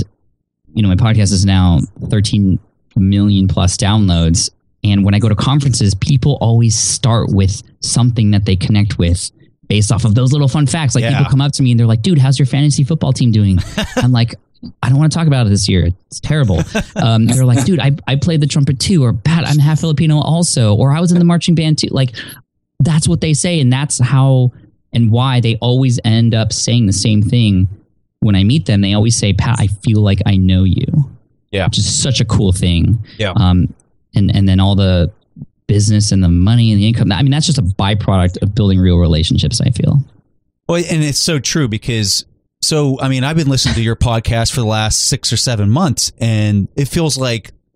S3: my podcast is now 13 million plus downloads. And when I go to conferences, people always start with something that they connect with based off of those little fun facts. Like people come up to me and they're like, dude, how's your fantasy football team doing? I'm like, I don't want to talk about it this year. It's terrible. They're like, dude, I played the trumpet too. Or Pat, I'm half Filipino also. Or I was in the marching band too. Like that's what they say. And that's how and why they always end up saying the same thing. When I meet them, they always say, Pat, I feel like I know you.
S1: Yeah.
S3: Which is such a cool thing.
S1: Yeah.
S3: And then all the business and the money and the income, I mean, that's just a byproduct of building real relationships, I feel.
S1: Well, and it's so true because, I've been listening to your podcast for the last 6 or 7 months, and it feels like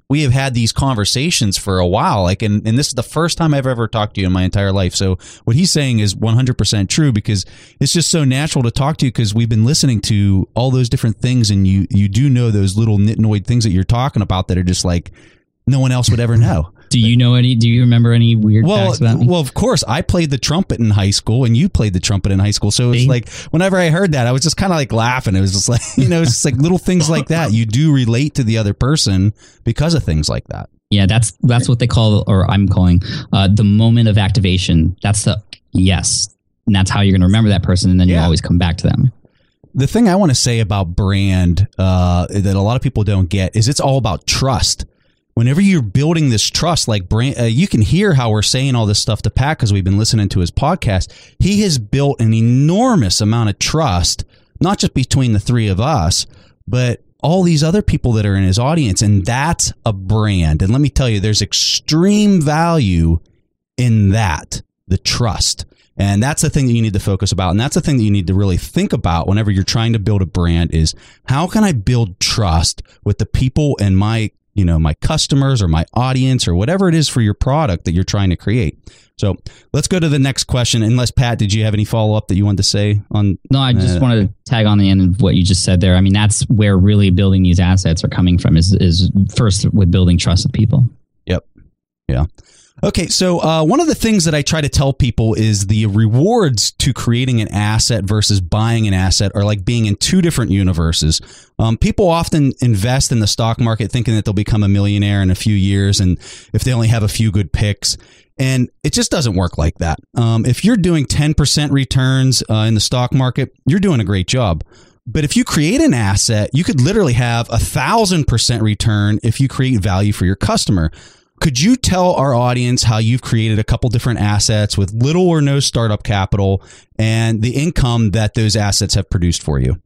S1: we have had these conversations for a while. Like, and this is the first time I've ever talked to you in my entire life. So what he's saying is 100% true, because it's just so natural to talk to you, because we've been listening to all those different things, and you do know those little nitnoid things that you're talking about that are just like no one else would ever know.
S3: Do you remember any weird facts about me?
S1: Well, of course, I played the trumpet in high school, and you played the trumpet in high school. So it's like, whenever I heard that, I was just kind of like laughing. It was just like, it's just like little things like that. You do relate to the other person because of things like that.
S3: Yeah, that's what they call, or I'm calling, the moment of activation. That's the yes. And that's how you're going to remember that person, and then you always come back to them.
S1: The thing I want to say about brand that a lot of people don't get is it's all about trust. Whenever you're building this trust, like brand, you can hear how we're saying all this stuff to Pat, because we've been listening to his podcast. He has built an enormous amount of trust, not just between the three of us, but all these other people that are in his audience. And that's a brand. And let me tell you, there's extreme value in that, the trust. And that's the thing that you need to focus about. And that's the thing that you need to really think about whenever you're trying to build a brand is, how can I build trust with the people and my customers or my audience or whatever it is for your product that you're trying to create. So let's go to the next question. Unless, Pat, did you have any follow-up that you wanted to say on?
S3: No, I just wanted to tag on the end of what you just said there. I mean, that's where really building these assets are coming from, is first with building trust with people.
S1: Yep. Yeah. Okay, so one of the things that I try to tell people is the rewards to creating an asset versus buying an asset are like being in two different universes. People often invest in the stock market thinking that they'll become a millionaire in a few years, and if they only have a few good picks. And it just doesn't work like that. If you're doing 10% returns in the stock market, you're doing a great job. But if you create an asset, you could literally have 1,000% return if you create value for your customer. Could you tell our audience how you've created a couple different assets with little or no startup capital and the income that those assets have produced for you?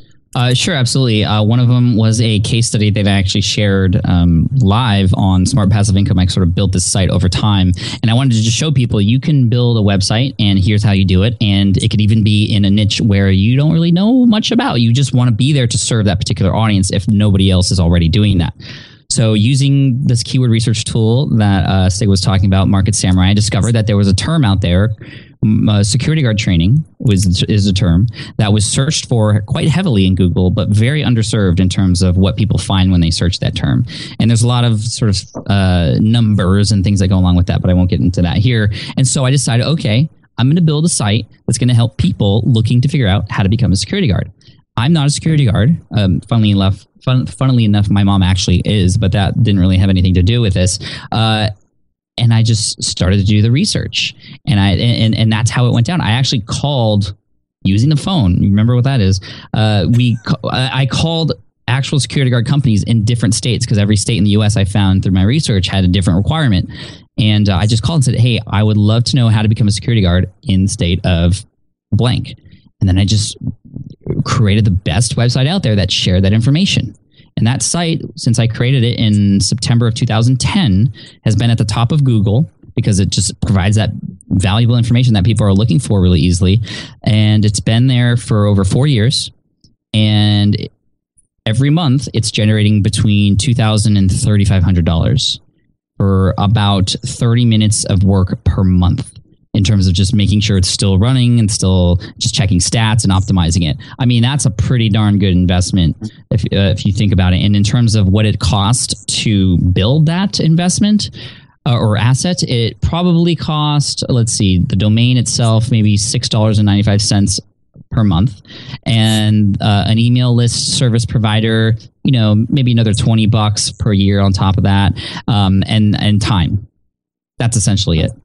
S3: Sure, absolutely. One of them was a case study that I actually shared live on Smart Passive Income. I sort of built this site over time, and I wanted to just show people you can build a website, and here's how you do it. And it could even be in a niche where you don't really know much about. You just want to be there to serve that particular audience if nobody else is already doing that. So using this keyword research tool that Stig was talking about, Market Samurai, I discovered that there was a term out there, security guard training is a term that was searched for quite heavily in Google, but very underserved in terms of what people find when they search that term. And there's a lot of sort of numbers and things that go along with that, but I won't get into that here. And so I decided, okay, I'm going to build a site that's going to help people looking to figure out how to become a security guard. I'm not a security guard. Funnily enough, my mom actually is, but that didn't really have anything to do with this. And I just started to do the research, and that's how it went down. I actually called using the phone. You remember what that is? I called actual security guard companies in different states, because every state in the U.S. I found through my research had a different requirement. And I just called and said, hey, I would love to know how to become a security guard in the state of blank. And then I just created the best website out there that shared that information. And that site, since I created it in September of 2010, has been at the top of Google because it just provides that valuable information that people are looking for really easily. And it's been there for over 4 years. And every month, it's generating between $2,000 and $3,500 for about 30 minutes of work per month, in terms of just making sure it's still running and still just checking stats and optimizing it. I mean, that's a pretty darn good investment if you think about it. And in terms of what it cost to build that investment or asset, it probably cost, let's see, the domain itself, maybe $6.95 per month. And an email list service provider, maybe another $20 per year on top of that. And time. That's essentially it.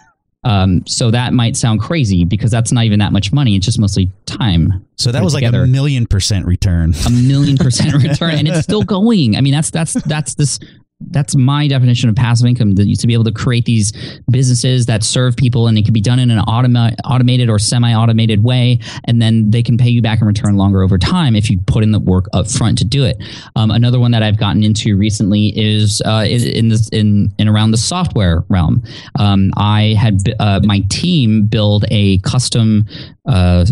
S3: So that might sound crazy because that's not even that much money. It's just mostly time.
S1: So that was together. Like 1,000,000% return.
S3: 1,000,000% return, and it's still going. I mean, that's my definition of passive income, that you to be able to create these businesses that serve people, and it can be done in an automated or semi-automated way, and then they can pay you back in return longer over time if you put in the work up front to do it. Another one that I've gotten into recently is in around the software realm. I had my team build a custom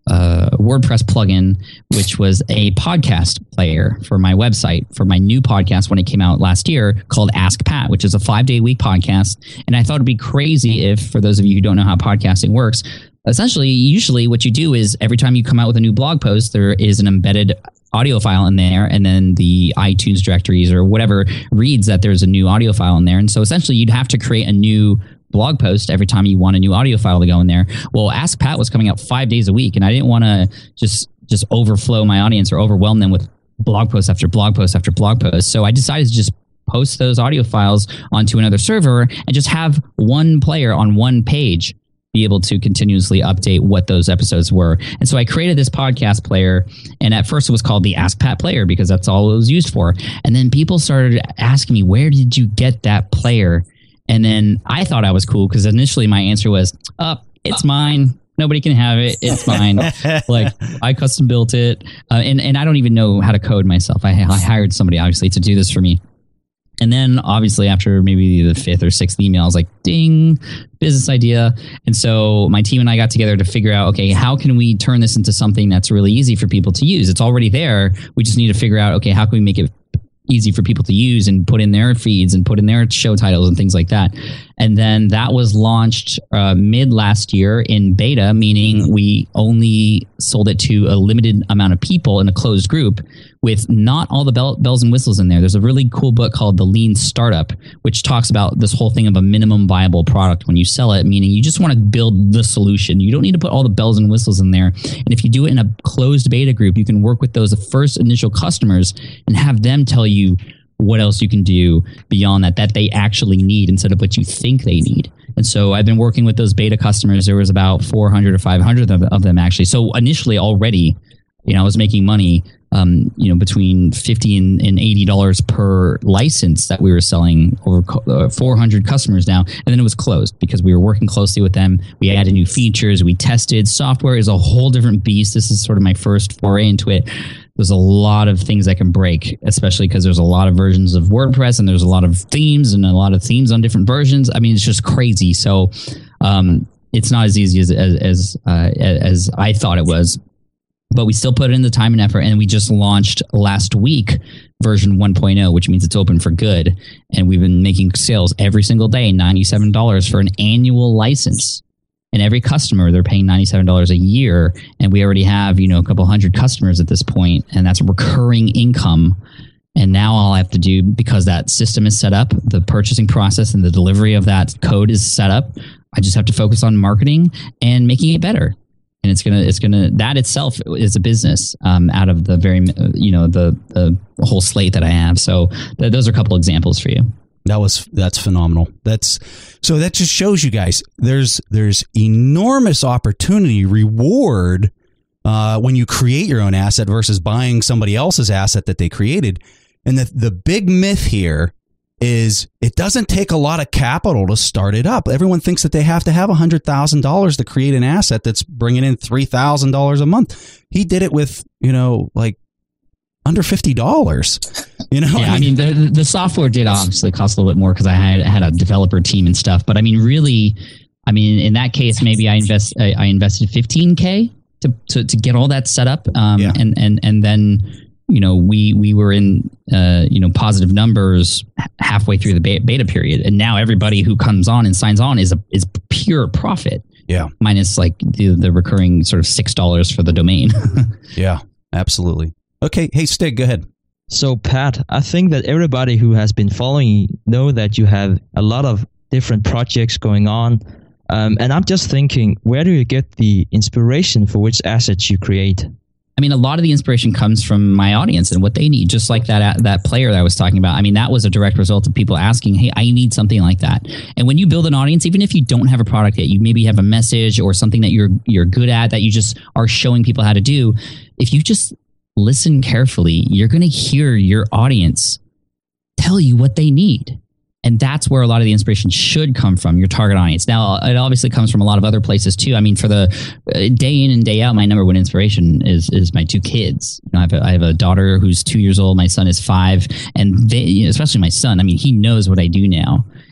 S3: WordPress plugin, which was a podcast player for my website, for my new podcast when it came out last year, called Ask Pat, which is a 5-day-a-week podcast. And I thought it'd be crazy if, for those of you who don't know how podcasting works, essentially, usually what you do is every time you come out with a new blog post, there is an embedded audio file in there, and then the iTunes directories or whatever reads that there's a new audio file in there. And so essentially you'd have to create a new blog post every time you want a new audio file to go in there. Well, Ask Pat was coming out 5 days a week, and I didn't want to just overflow my audience or overwhelm them with blog post after blog post after blog post. So I decided to just post those audio files onto another server and just have one player on one page be able to continuously update what those episodes were. And so I created this podcast player, and at first it was called the Ask Pat player because that's all it was used for. And then people started asking me, where did you get that player? And then I thought I was cool because initially my answer was, it's mine. Nobody can have it. It's mine. Like, I custom built it. And I don't even know how to code myself. I hired somebody, obviously, to do this for me. And then, obviously, after maybe the 5th or 6th email, I was like, ding, business idea. And so my team and I got together to figure out, okay, how can we turn this into something that's really easy for people to use? It's already there. We just need to figure out, okay, how can we make it easy for people to use and put in their feeds and put in their show titles and things like that. And then that was launched mid last year in beta, meaning we only sold it to a limited amount of people in a closed group with not all the bells and whistles in there. There's a really cool book called The Lean Startup, which talks about this whole thing of a minimum viable product when you sell it, meaning you just want to build the solution. You don't need to put all the bells and whistles in there. And if you do it in a closed beta group, you can work with those first initial customers and have them tell you what else you can do beyond that they actually need instead of what you think they need. And so I've been working with those beta customers. There was about 400 or 500 of them actually. So initially already, I was making money, between $50 and $80 per license that we were selling, over 400 customers now. And then it was closed because we were working closely with them. We added new features. We tested. Software is a whole different beast. This is sort of my first foray into it. There's a lot of things that can break, especially because there's a lot of versions of WordPress and there's a lot of themes and a lot of themes on different versions. I mean, it's just crazy. So it's not as easy as I thought it was. But we still put in the time and effort, and we just launched last week version 1.0, which means it's open for good. And we've been making sales every single day, $97 for an annual license. And every customer, they're paying $97 a year. And we already have, a couple hundred customers at this point, and that's a recurring income. And now all I have to do, because that system is set up, the purchasing process and the delivery of that code is set up, I just have to focus on marketing and making it better. And it's gonna that itself is a business out of the very the whole slate that I have. So those are a couple examples for you.
S1: That's phenomenal. That just shows you guys there's enormous opportunity, reward when you create your own asset versus buying somebody else's asset that they created. And the big myth here is it doesn't take a lot of capital to start it up. Everyone thinks that they have to have $100,000 to create an asset that's bringing in $3,000 a month. He did it with, like under $50.
S3: Yeah, I mean, the software did obviously cost a little bit more because I had a developer team and stuff. But I mean, really, in that case, maybe I invested $15K to get all that set up, and then. We were in, positive numbers halfway through the beta period. And now everybody who comes on and signs on is pure profit.
S1: Yeah.
S3: Minus like the recurring sort of $6 for the domain.
S1: Yeah, absolutely. Okay. Hey, Stig, go ahead.
S5: So, Pat, I think that everybody who has been following know that you have a lot of different projects going on. And I'm just thinking, where do you get the inspiration for which assets you create?
S3: A lot of the inspiration comes from my audience and what they need, just like that player that I was talking about. That was a direct result of people asking, hey, I need something like that. And when you build an audience, even if you don't have a product yet, you maybe have a message or something that you're good at that you just are showing people how to do. If you just listen carefully, you're going to hear your audience tell you what they need. And that's where a lot of the inspiration should come from, your target audience. Now, it obviously comes from a lot of other places too. For the day in and day out, my number one inspiration is my two kids. I have a daughter who's 2 years old. My son is 5. And they, especially my son, he knows what I do now.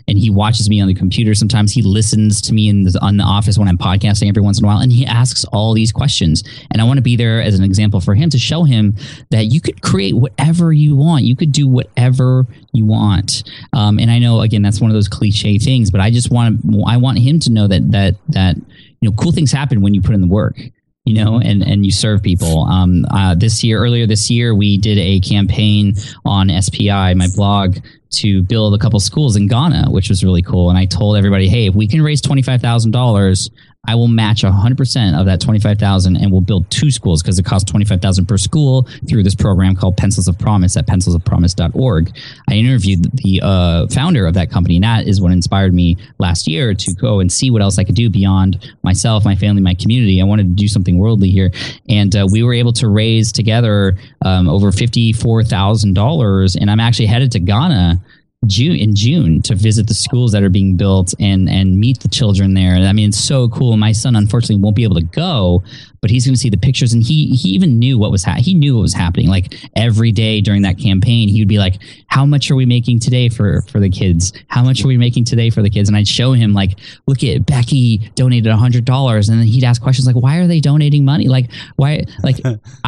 S3: and he watches me on the computer. Sometimes he listens to me on the office when I'm podcasting every once in a while, and he asks all these questions. And I want to be there as an example for him to show him that you could create whatever you want. You could do whatever you want. And I know, again, that's one of those cliche things, but I want him to know that cool things happen when you put in the work. And you serve people. Earlier this year, we did a campaign on SPI, my blog, to build a couple schools in Ghana, which was really cool. And I told everybody, hey, if we can raise $25,000, I will match 100% of that $25,000 and we'll build 2 schools because it costs $25,000 per school through this program called Pencils of Promise at pencilsofpromise.org. I interviewed the founder of that company, and that is what inspired me last year to go and see what else I could do beyond myself, my family, my community. I wanted to do something worldly here. And we were able to raise together over $54,000. And I'm actually headed to Ghana in June to visit the schools that are being built and meet the children there. And I mean, it's so cool. My son unfortunately won't be able to go, but he's going to see the pictures, and he even knew what was he knew what was happening. Like every day during that campaign, he would be like, how much are we making today for the kids? How much are we making today for the kids? And I'd show him like, look at Becky donated $100. And then he'd ask questions like, why are they donating money? Like, why, like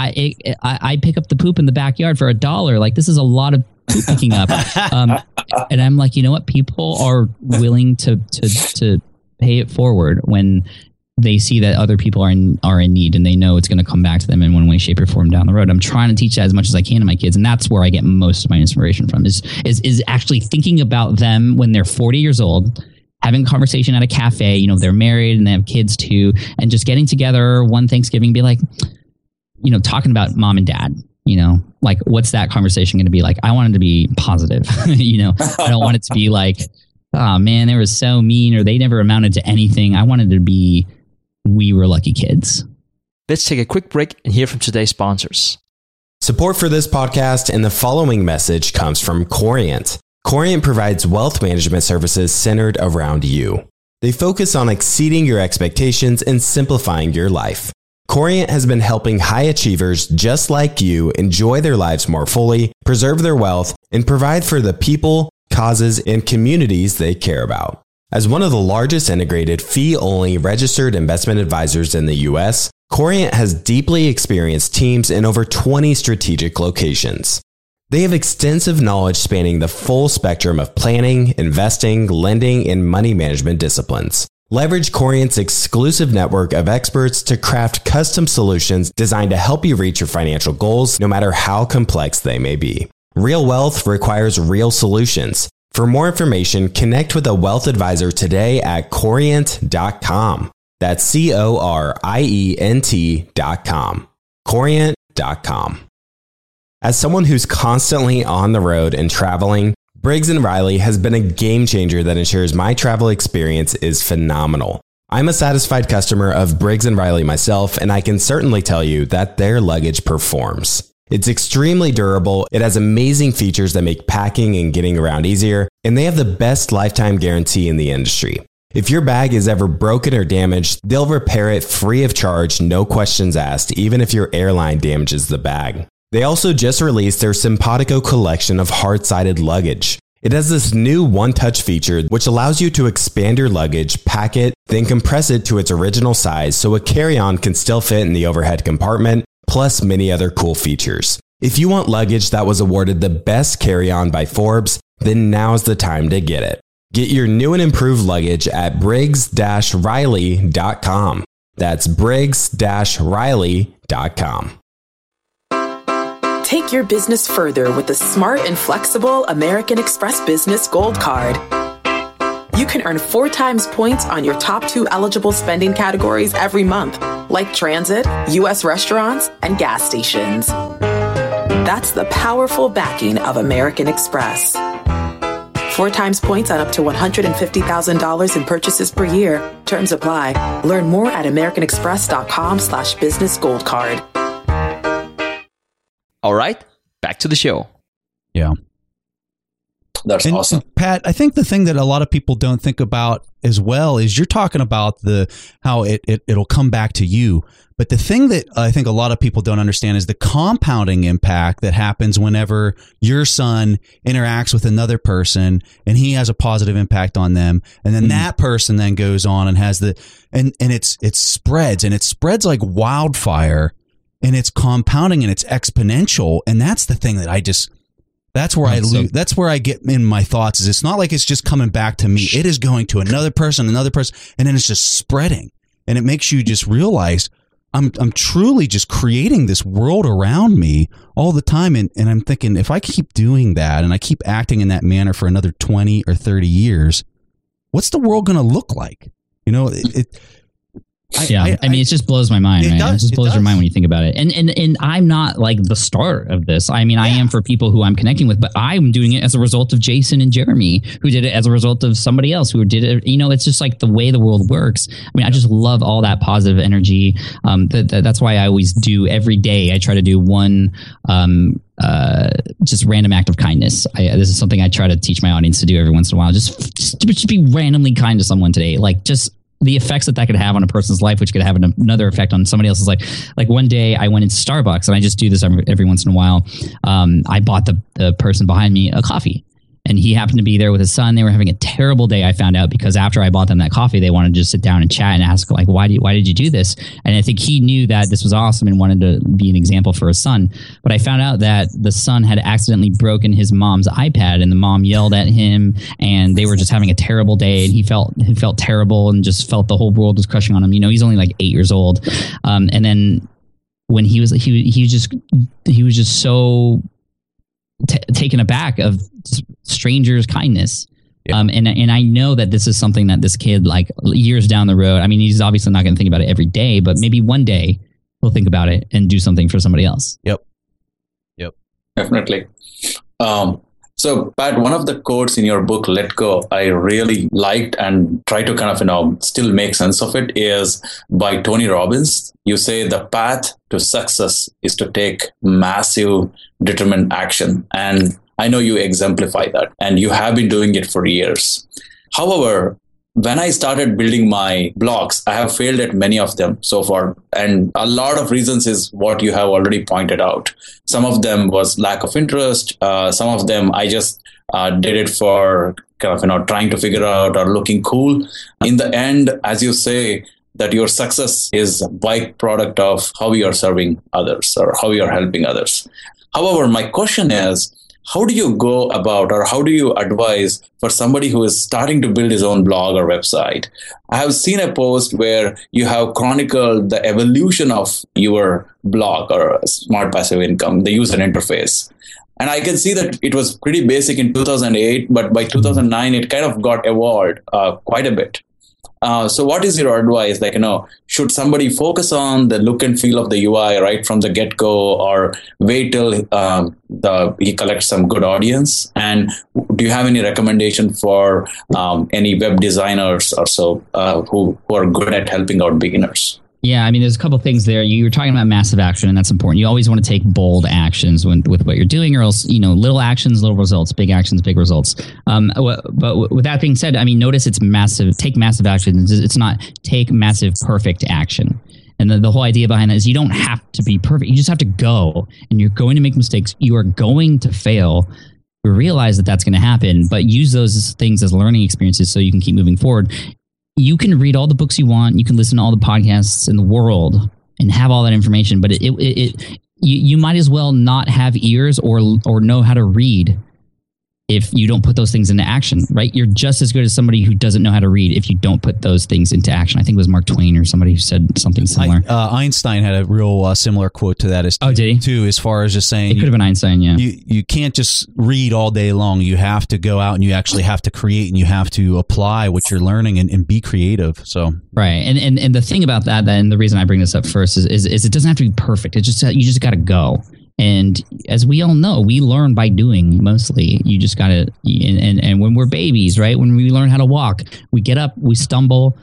S3: I pick up the poop in the backyard for $1. Like, this is a lot of poop picking up. And I'm like, you know what? People are willing to pay it forward when they see that other people are in need, and they know it's going to come back to them in one way, shape, or form down the road. I'm trying to teach that as much as I can to my kids, and that's where I get most of my inspiration from. Is actually thinking about them when they're 40 years old, having a conversation at a cafe. They're married and they have kids too, and just getting together one Thanksgiving, be like, talking about mom and dad. Like, what's that conversation going to be like? I want it to be positive. I don't want it to be like, oh man, they were so mean, or they never amounted to anything. I wanted it to be, we were lucky kids.
S7: Let's take a quick break and hear from today's sponsors.
S6: Support for this podcast and the following message comes from Corient. Corient provides wealth management services centered around you. They focus on exceeding your expectations and simplifying your life. Corient has been helping high achievers just like you enjoy their lives more fully, preserve their wealth, and provide for the people, causes, and communities they care about. As one of the largest integrated fee-only registered investment advisors in the U.S., Corient has deeply experienced teams in over 20 strategic locations. They have extensive knowledge spanning the full spectrum of planning, investing, lending, and money management disciplines. Leverage Corient's exclusive network of experts to craft custom solutions designed to help you reach your financial goals, no matter how complex they may be. Real wealth requires real solutions. For more information, connect with a wealth advisor today at Corient.com. That's Corient.com. Corient.com. As someone who's constantly on the road and traveling, Briggs & Riley has been a game changer that ensures my travel experience is phenomenal. I'm a satisfied customer of Briggs & Riley myself, and I can certainly tell you that their luggage performs. It's extremely durable, it has amazing features that make packing and getting around easier, and they have the best lifetime guarantee in the industry. If your bag is ever broken or damaged, they'll repair it free of charge, no questions asked, even if your airline damages the bag. They also just released their Simpatico collection of hard-sided luggage. It has this new one-touch feature which allows you to expand your luggage, pack it, then compress it to its original size so a carry-on can still fit in the overhead compartment, plus many other cool features. If you want luggage that was awarded the best carry-on by Forbes, then now's the time to get it. Get your new and improved luggage at Briggs-Riley.com. That's Briggs-Riley.com.
S8: Take your business further with the smart and flexible American Express Business Gold Card. You can earn 4 times points on your top 2 eligible spending categories every month, like transit, U.S. restaurants, and gas stations. That's the powerful backing of American Express. 4 times points on up to $150,000 in purchases per year. Terms apply. Learn more at americanexpress.com/businessgoldcard.
S7: All right, back to the show.
S1: Yeah.
S4: That's awesome.
S1: Pat, I think the thing that a lot of people don't think about as well is you're talking about how it'll come back to you. But the thing that I think a lot of people don't understand is the compounding impact that happens whenever your son interacts with another person and he has a positive impact on them. And then that person then goes on and has and it spreads like wildfire, and it's compounding and it's exponential. And that's the thing that that's where I get in my thoughts, is it's not like it's just coming back to me. It is going to another person, and then it's just spreading. And it makes you just realize I'm truly just creating this world around me all the time. And I'm thinking, if I keep doing that and I keep acting in that manner for another 20 or 30 years, what's the world going to look like? You know,
S3: I mean, it just blows my mind, man. It just blows your mind when you think about it. And I'm not like the start of this. I mean, I am for people who I'm connecting with, but I'm doing it as a result of Jason and Jeremy, who did it as a result of somebody else who did it. You know, it's just like the way the world works. I mean, I just love all that positive energy. That's why I always do every day. I try to do one just random act of kindness. This is something I try to teach my audience to do every once in a while. Just be randomly kind to someone today. Like, just the effects that could have on a person's life, which could have another effect on somebody else's life. Like one day I went into Starbucks, and I just do this every once in a while. I bought the person behind me a coffee, and he happened to be there with his son. They were having a terrible day, I found out, because after I bought them that coffee, they wanted to just sit down and chat and ask, like, why did you do this? And I think he knew that this was awesome and wanted to be an example for his son. But I found out that the son had accidentally broken his mom's iPad, and the mom yelled at him, and they were just having a terrible day, and he felt terrible and just felt the whole world was crushing on him. You know, he's only like 8 years old. And then when he was just so taken aback of strangers' kindness. Yeah. And I know that this is something that this kid, like years down the road, I mean, he's obviously not going to think about it every day, but maybe one day he'll think about it and do something for somebody else.
S1: Yep.
S4: Definitely. So, Pat, one of the quotes in your book, Let Go, I really liked and try to kind of, still make sense of it, is by Tony Robbins. You say the path to success is to take massive, determined action. And I know you exemplify that, and you have been doing it for years. However, when I started building my blogs, I have failed at many of them so far. And a lot of reasons is what you have already pointed out. Some of them was lack of interest. Some of them I just did it for kind of, trying to figure out or looking cool. In the end, as you say, that your success is a byproduct of how you are serving others or how you are helping others. However, my question is, how do you go about, or how do you advise for somebody who is starting to build his own blog or website? I have seen a post where you have chronicled the evolution of your blog or Smart Passive Income, the user interface. And I can see that it was pretty basic in 2008, but by 2009, it kind of got evolved quite a bit. So what is your advice? Like, should somebody focus on the look and feel of the UI right from the get-go, or wait till he collects some good audience? And do you have any recommendation for any web designers or so who are good at helping out beginners?
S3: Yeah, I mean, there's a couple things there. You were talking about massive action, and that's important. You always want to take bold actions with what you're doing, or else, little actions, little results, big actions, big results. But with that being said, I mean, notice it's massive. Take massive action. It's not take massive, perfect action. And the whole idea behind that is you don't have to be perfect. You just have to go, and you're going to make mistakes. You are going to fail. You realize that that's going to happen, but use those things as learning experiences so you can keep moving forward. You can read all the books you want. You can listen to all the podcasts in the world and have all that information. But you might as well not have ears or know how to read if you don't put those things into action, right? You're just as good as somebody who doesn't know how to read if you don't put those things into action. I think it was Mark Twain or somebody who said something similar.
S1: Einstein had a real similar quote to that.
S3: Did he?
S1: Too, as far as just saying...
S3: It could have been Einstein, yeah.
S1: You can't just read all day long. You have to go out and you actually have to create, and you have to apply what you're learning and be creative. So
S3: right. And the thing about that, and the reason I bring this up first is it doesn't have to be perfect. It's just you just got to go. And as we all know, we learn by doing mostly. You just got to, and when we're babies, right? When we learn how to walk, we get up, we stumble,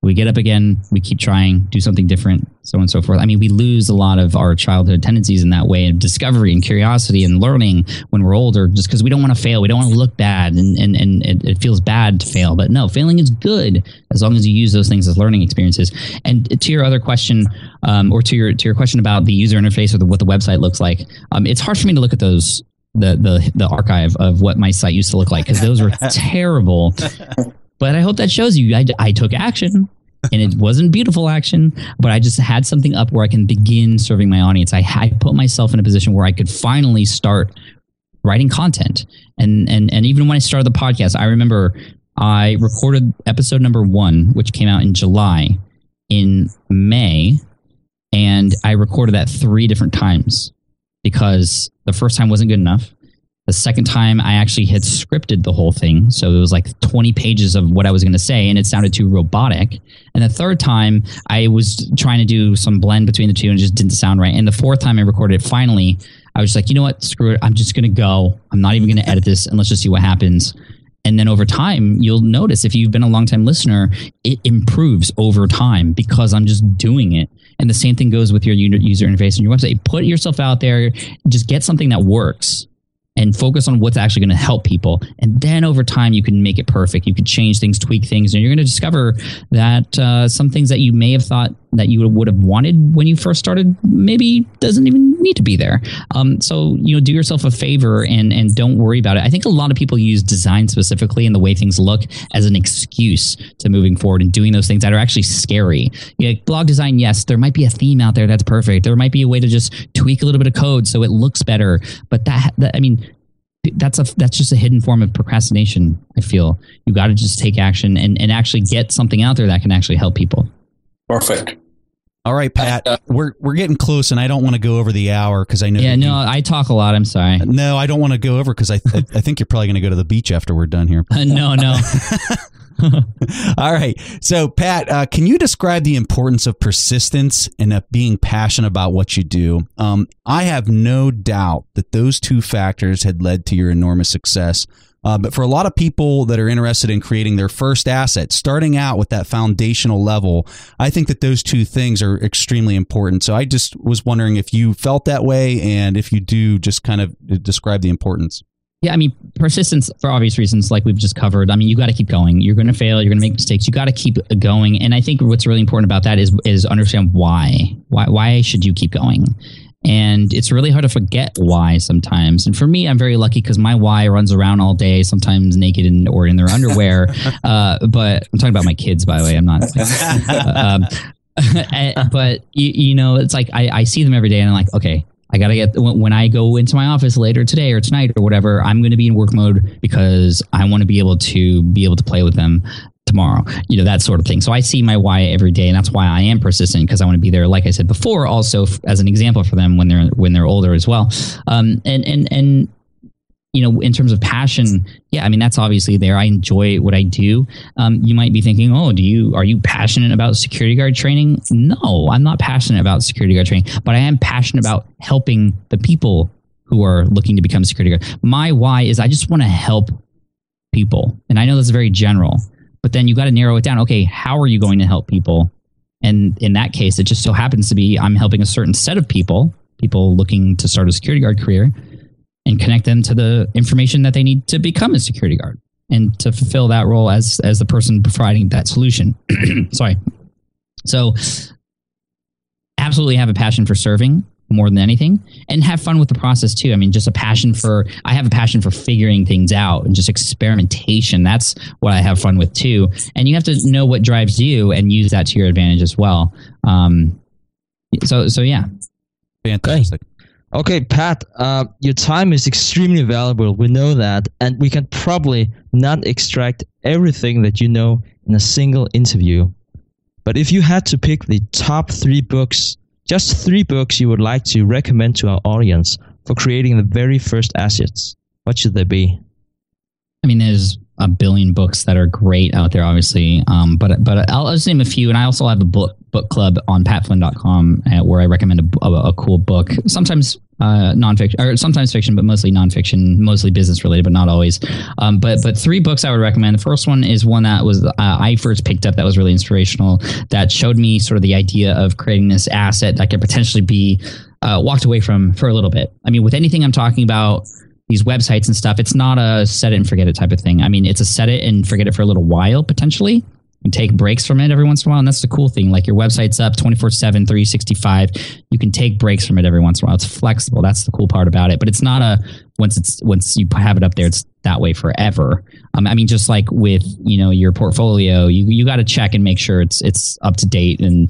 S3: We get up again, we keep trying, do something different, so on and so forth. I mean, we lose a lot of our childhood tendencies in that way, of discovery and curiosity and learning when we're older, just because we don't want to fail. We don't want to look bad, and it feels bad to fail. But no, failing is good as long as you use those things as learning experiences. And to your other question, or to your question about the user interface or what the website looks like, it's hard for me to look at those, the archive of what my site used to look like, because those were terrible. But I hope that shows you I took action, and it wasn't beautiful action, but I just had something up where I can begin serving my audience. I put myself in a position where I could finally start writing content. And even when I started the podcast, I remember I recorded episode number 1, which came out in July. In May, and I recorded that 3 different times because the first time wasn't good enough. The second time, I actually had scripted the whole thing. So it was like 20 pages of what I was going to say, and it sounded too robotic. And the third time, I was trying to do some blend between the two, and it just didn't sound right. And the fourth time I recorded it, finally, I was like, you know what? Screw it. I'm just going to go. I'm not even going to edit this, and let's just see what happens. And then over time, you'll notice, if you've been a longtime listener, it improves over time because I'm just doing it. And the same thing goes with your user interface and your website. Put yourself out there, just get something that works, and focus on what's actually going to help people. And then over time, you can make it perfect. You can change things, tweak things, and you're going to discover that some things that you may have thought that you would have wanted when you first started maybe doesn't even need to be there. So, do yourself a favor and don't worry about it. I think a lot of people use design specifically and the way things look as an excuse to moving forward and doing those things that are actually scary. Blog design, yes, there might be a theme out there that's perfect. There might be a way to just tweak a little bit of code so it looks better. But that's just a hidden form of procrastination. I feel you got to just take action and actually get something out there that can actually help people.
S4: Perfect.
S1: All right, Pat, we're getting close, and I don't want to go over the hour because I know.
S3: Yeah, I talk a lot. I'm sorry.
S1: No, I don't want to go over because I think you're probably going to go to the beach after we're done here.
S3: No.
S1: All right. So, Pat, can you describe the importance of persistence and being passionate about what you do? I have no doubt that those 2 factors had led to your enormous success. But for a lot of people that are interested in creating their first asset, starting out with that foundational level, I think that those 2 things are extremely important. So I just was wondering if you felt that way, and if you do, just kind of describe the importance.
S3: Yeah, persistence, for obvious reasons, like we've just covered. You got to keep going. You're going to fail. You're going to make mistakes. You got to keep going. And I think what's really important about that is understand why. Why should you keep going? And it's really hard to forget why sometimes. And for me, I'm very lucky because my why runs around all day, sometimes naked or in their underwear. But I'm talking about my kids, by the way. I'm not. But it's like I see them every day, and I'm like, okay, I got to get, when I go into my office later today or tonight or whatever, I'm going to be in work mode because I want to be able to play with them tomorrow, that sort of thing. So I see my why every day, and that's why I am persistent, because I want to be there, like I said before, also as an example for them when they're older as well. In terms of passion, yeah, that's obviously there. I enjoy what I do. You might be thinking, are you passionate about security guard training? No, I'm not passionate about security guard training, but I am passionate about helping the people who are looking to become security guard. My why is I just want to help people. And I know that's very general, but then you got to narrow it down. Okay, how are you going to help people? And in that case, it just so happens to be I'm helping a certain set of people looking to start a security guard career, and connect them to the information that they need to become a security guard and to fulfill that role as the person providing that solution. Sorry. So absolutely have a passion for serving more than anything, and have fun with the process too. I have a passion for figuring things out and just experimentation. That's what I have fun with too. And you have to know what drives you and use that to your advantage as well. So yeah.
S1: Fantastic.
S5: Okay, Pat, your time is extremely valuable. We know that, and we can probably not extract everything that you know in a single interview. But if you had to pick the top 3 books, just 3 books you would like to recommend to our audience for creating the very first assets, what should they be?
S3: There's a billion books that are great out there, obviously. But I'll just name a few. And I also have a book club on patflynn.com where I recommend a cool book. Sometimes nonfiction, or sometimes fiction, but mostly nonfiction, mostly business related, but not always. But 3 books I would recommend. The first one is one that was I first picked up that was really inspirational, that showed me sort of the idea of creating this asset that could potentially be walked away from for a little bit. I mean, with anything I'm talking about, these websites and stuff, it's not a set it and forget it type of thing. I mean, it's a set it and forget it for a little while, potentially, and take breaks from it every once in a while. And that's the cool thing. Like, your website's up 24/7, 365. You can take breaks from it every once in a while. It's flexible. That's the cool part about it. But it's not a once you have it up there, it's that way forever. I mean, just like with, your portfolio, you got to check and make sure it's up to date, and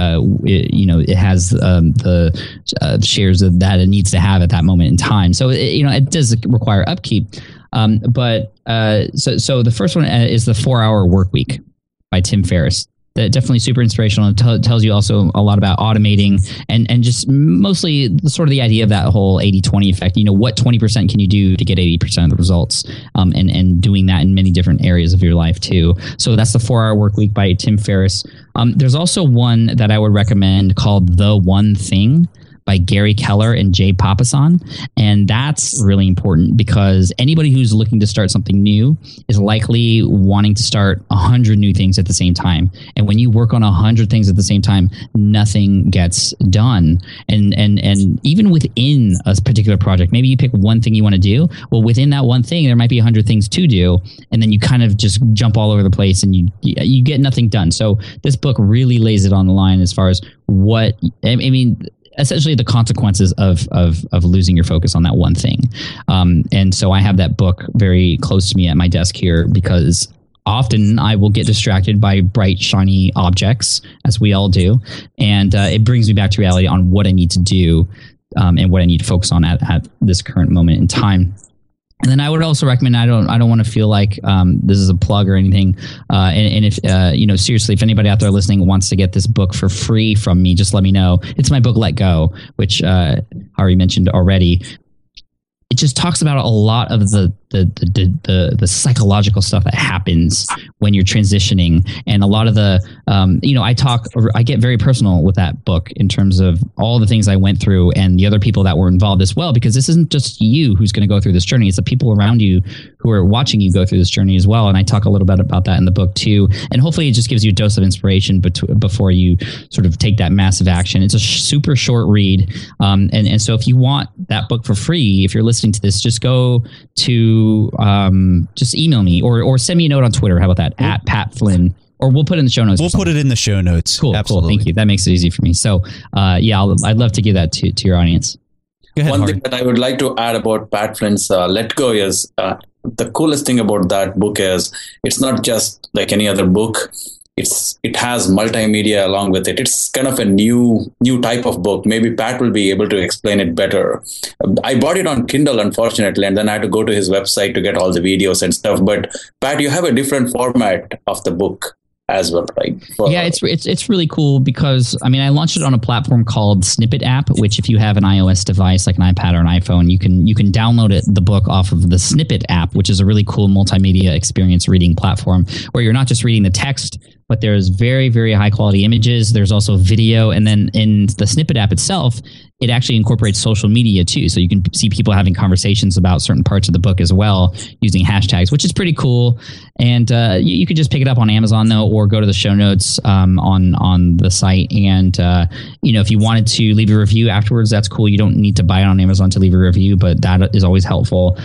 S3: it has the shares that it needs to have at that moment in time. So it does require upkeep. So the first one is the 4-Hour Workweek by Tim Ferriss. That definitely super inspirational. It tells you also a lot about automating and just mostly sort of the idea of that whole 80-20 effect. What 20% can you do to get 80% of the results, and doing that in many different areas of your life too. So that's the 4-Hour Workweek by Tim Ferriss. There's also one that I would recommend called The One Thing by Gary Keller and Jay Papasan. And that's really important because anybody who's looking to start something new is likely wanting to start 100 new things at the same time. And when you work on 100 things at the same time, nothing gets done. And even within a particular project, maybe you pick one thing you want to do. Well, within that one thing, there might be 100 things to do. And then you kind of just jump all over the place and you get nothing done. So this book really lays it on the line as far as essentially the consequences of losing your focus on that one thing. And so I have that book very close to me at my desk here because often I will get distracted by bright, shiny objects, as we all do. And it brings me back to reality on what I need to do and what I need to focus on at this current moment in time. And then I would also recommend, I don't want to feel like this is a plug or anything. And if, seriously, if anybody out there listening wants to get this book for free from me, just let me know. It's my book, Let Go, which Hari mentioned already. It just talks about a lot of the psychological stuff that happens when you're transitioning, and a lot of the I get very personal with that book in terms of all the things I went through and the other people that were involved as well, because this isn't just you who's going to go through this journey. It's the people around you who are watching you go through this journey as well. And I talk a little bit about that in the book too. And hopefully it just gives you a dose of inspiration before you sort of take that massive action. It's a super short read. And so if you want that book for free, if you're listening to this, just go to just email me or send me a note on Twitter. How about that? At Pat Flynn. Or we'll put it in the show notes.
S1: We'll put it in the show notes.
S3: Cool.
S1: Absolutely.
S3: Cool. Thank you. That makes it easy for me. So, I'd love to give that to your audience.
S1: Go ahead,
S4: One thing that I would like to add about Pat Flynn's Let Go is the coolest thing about that book is it's not just like any other book. It has multimedia along with it. It's kind of a new type of book. Maybe Pat will be able to explain it better. I bought it on Kindle, unfortunately, and then I had to go to his website to get all the videos and stuff. But Pat, you have a different format of the book as well, right?
S3: It's really cool because I launched it on a platform called Snippet App, which if you have an iOS device like an iPad or an iPhone, you can download the book off of the Snippet App, which is a really cool multimedia experience reading platform where you're not just reading the text, but there's very, very high quality images. There's also video. And then in the Snippet app itself, it actually incorporates social media too. So you can see people having conversations about certain parts of the book as well using hashtags, which is pretty cool. And you could just pick it up on Amazon though, or go to the show notes on the site. And, if you wanted to leave a review afterwards, that's cool. You don't need to buy it on Amazon to leave a review, but that is always helpful.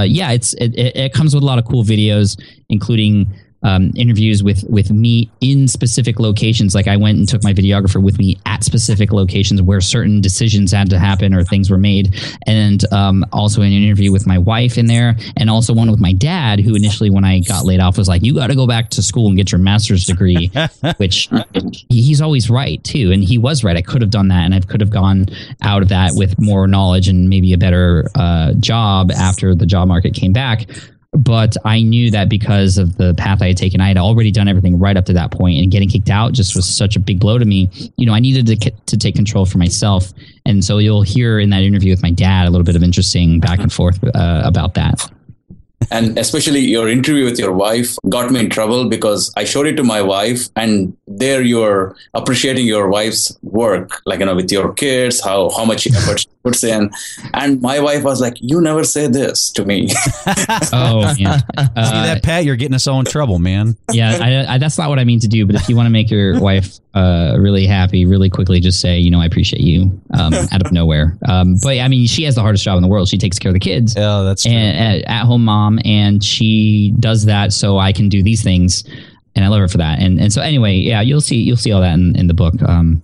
S3: It comes with a lot of cool videos, including interviews with me in specific locations. Like I went and took my videographer with me at specific locations where certain decisions had to happen or things were made. And also an interview with my wife in there, and also one with my dad, who initially when I got laid off was like, you got to go back to school and get your master's degree, which he's always right too. And he was right. I could have done that, and I could have gone out of that with more knowledge and maybe a better job after the job market came back. But I knew that because of the path I had taken, I had already done everything right up to that point, and getting kicked out just was such a big blow to me. I needed to take control for myself. And so you'll hear in that interview with my dad a little bit of interesting back and forth about that.
S4: And especially your interview with your wife got me in trouble because I showed it to my wife, and there you're appreciating your wife's work, like, with your kids, how much effort she puts in. And my wife was like, you never say this to me.
S3: Oh, man.
S1: See that, Pat? You're getting us all in trouble, man.
S3: Yeah, I that's not what I mean to do. But if you want to make your wife really happy, really quickly, just say, I appreciate you out of nowhere. But I mean, she has the hardest job in the world. She takes care of the kids.
S1: Oh, that's true.
S3: And at-home mom, and she does that so I can do these things, and I love her for that. And so anyway, yeah, you'll see all that in the book.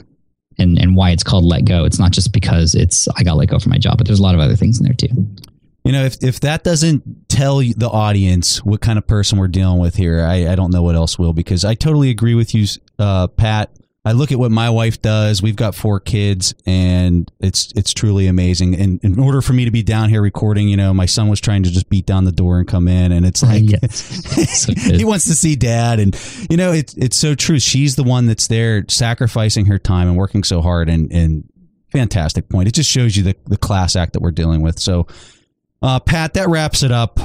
S3: And why it's called Let Go. It's not just because I got let go from my job, but there's a lot of other things in there too.
S1: If that doesn't tell the audience what kind of person we're dealing with here, I don't know what else will, because I totally agree with you, Pat. I look at what my wife does. We've got 4 kids, and it's truly amazing. And in order for me to be down here recording, my son was trying to just beat down the door and come in, and it's like
S3: So
S1: he wants to see dad, and it's so true. She's the one that's there, sacrificing her time and working so hard, and fantastic point. It just shows you the class act that we're dealing with. So, Pat, that wraps it up.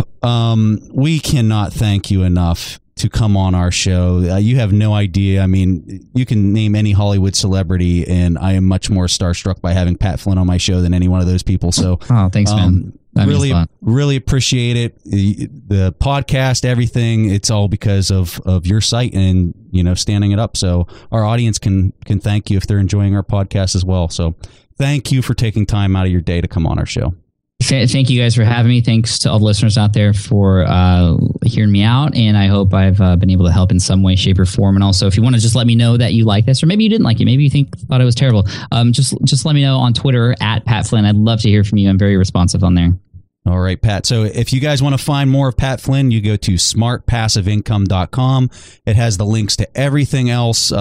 S1: We cannot thank you enough to come on our show. You have no idea. I mean, you can name any Hollywood celebrity, and I am much more starstruck by having Pat Flynn on my show than any one of those people. So,
S3: thanks, man. That means a lot.
S1: Really appreciate it. The podcast, everything, it's all because of your site and, standing it up. So our audience can thank you if they're enjoying our podcast as well. So thank you for taking time out of your day to come on our show.
S3: Thank you guys for having me. Thanks to all the listeners out there for hearing me out. And I hope I've been able to help in some way, shape, or form. And also, if you want to just let me know that you like this, or maybe you didn't like it, maybe you thought it was terrible, just let me know on Twitter at Pat Flynn. I'd love to hear from you. I'm very responsive on there.
S1: All right, Pat. So if you guys want to find more of Pat Flynn, you go to smartpassiveincome.com. It has the links to everything else, his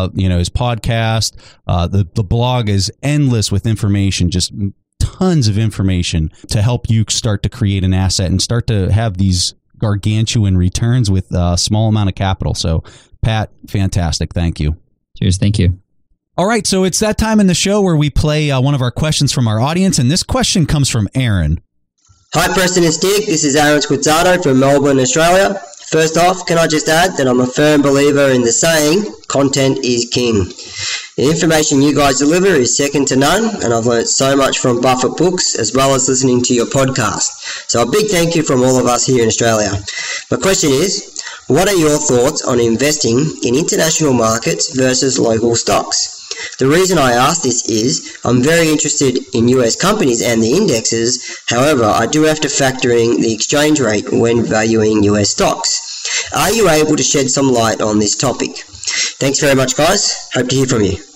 S1: podcast. The blog is endless with information, just tons of information to help you start to create an asset and start to have these gargantuan returns with a small amount of capital. So, Pat, fantastic. Thank you.
S3: Cheers. Thank you.
S1: All right. So it's that time in the show where we play one of our questions from our audience. And this question comes from Aaron.
S9: Hi, Preston and Stick. This is Aaron Squizzato from Melbourne, Australia. First off, can I just add that I'm a firm believer in the saying, content is king. The information you guys deliver is second to none, and I've learned so much from Buffett books as well as listening to your podcast. So a big thank you from all of us here in Australia. My question is, what are your thoughts on investing in international markets versus local stocks? The reason I ask this is I'm very interested in US companies and the indexes. However, I do have to factor in the exchange rate when valuing US stocks. Are you able to shed some light on this topic? Thanks very much, guys. Hope to hear from you.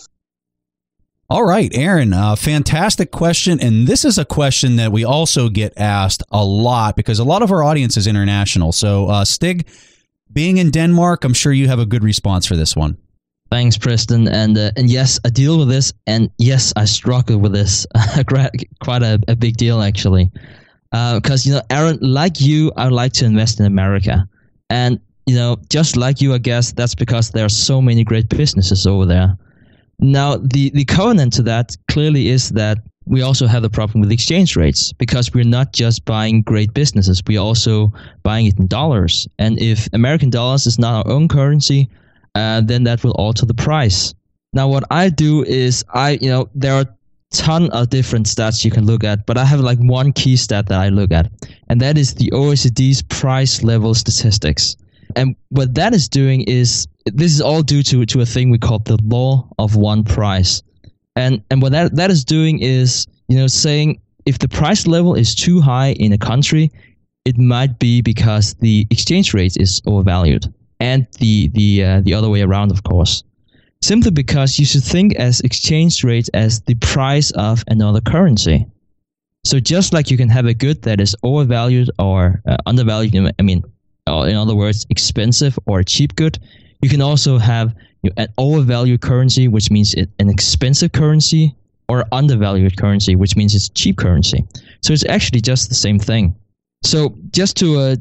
S1: All right, Aaron, fantastic question. And this is a question that we also get asked a lot because a lot of our audience is international. So, Stig, being in Denmark, I'm sure you have a good response for this one.
S5: Thanks, Preston. And yes, I deal with this. And yes, I struggle with this. Quite a big deal, actually. Because, Aaron, like you, I like to invest in America. And, just like you, I guess that's because there are so many great businesses over there. Now, the covenant to that clearly is that we also have the problem with exchange rates because we're not just buying great businesses. We're also buying it in dollars. And if American dollars is not our own currency, then that will alter the price. Now, what I do is there are a ton of different stats you can look at, but I have like one key stat that I look at, and that is the OECD's price level statistics. And what that is doing is, this is all due to a thing we call the law of one price. And what that is doing is, saying if the price level is too high in a country, it might be because the exchange rate is overvalued. And the other way around, of course. Simply because you should think as exchange rate as the price of another currency. So just like you can have a good that is overvalued or undervalued, or in other words, expensive or a cheap good, you can also have an overvalued currency, which means an expensive currency, or undervalued currency, which means it's cheap currency. So it's actually just the same thing. So just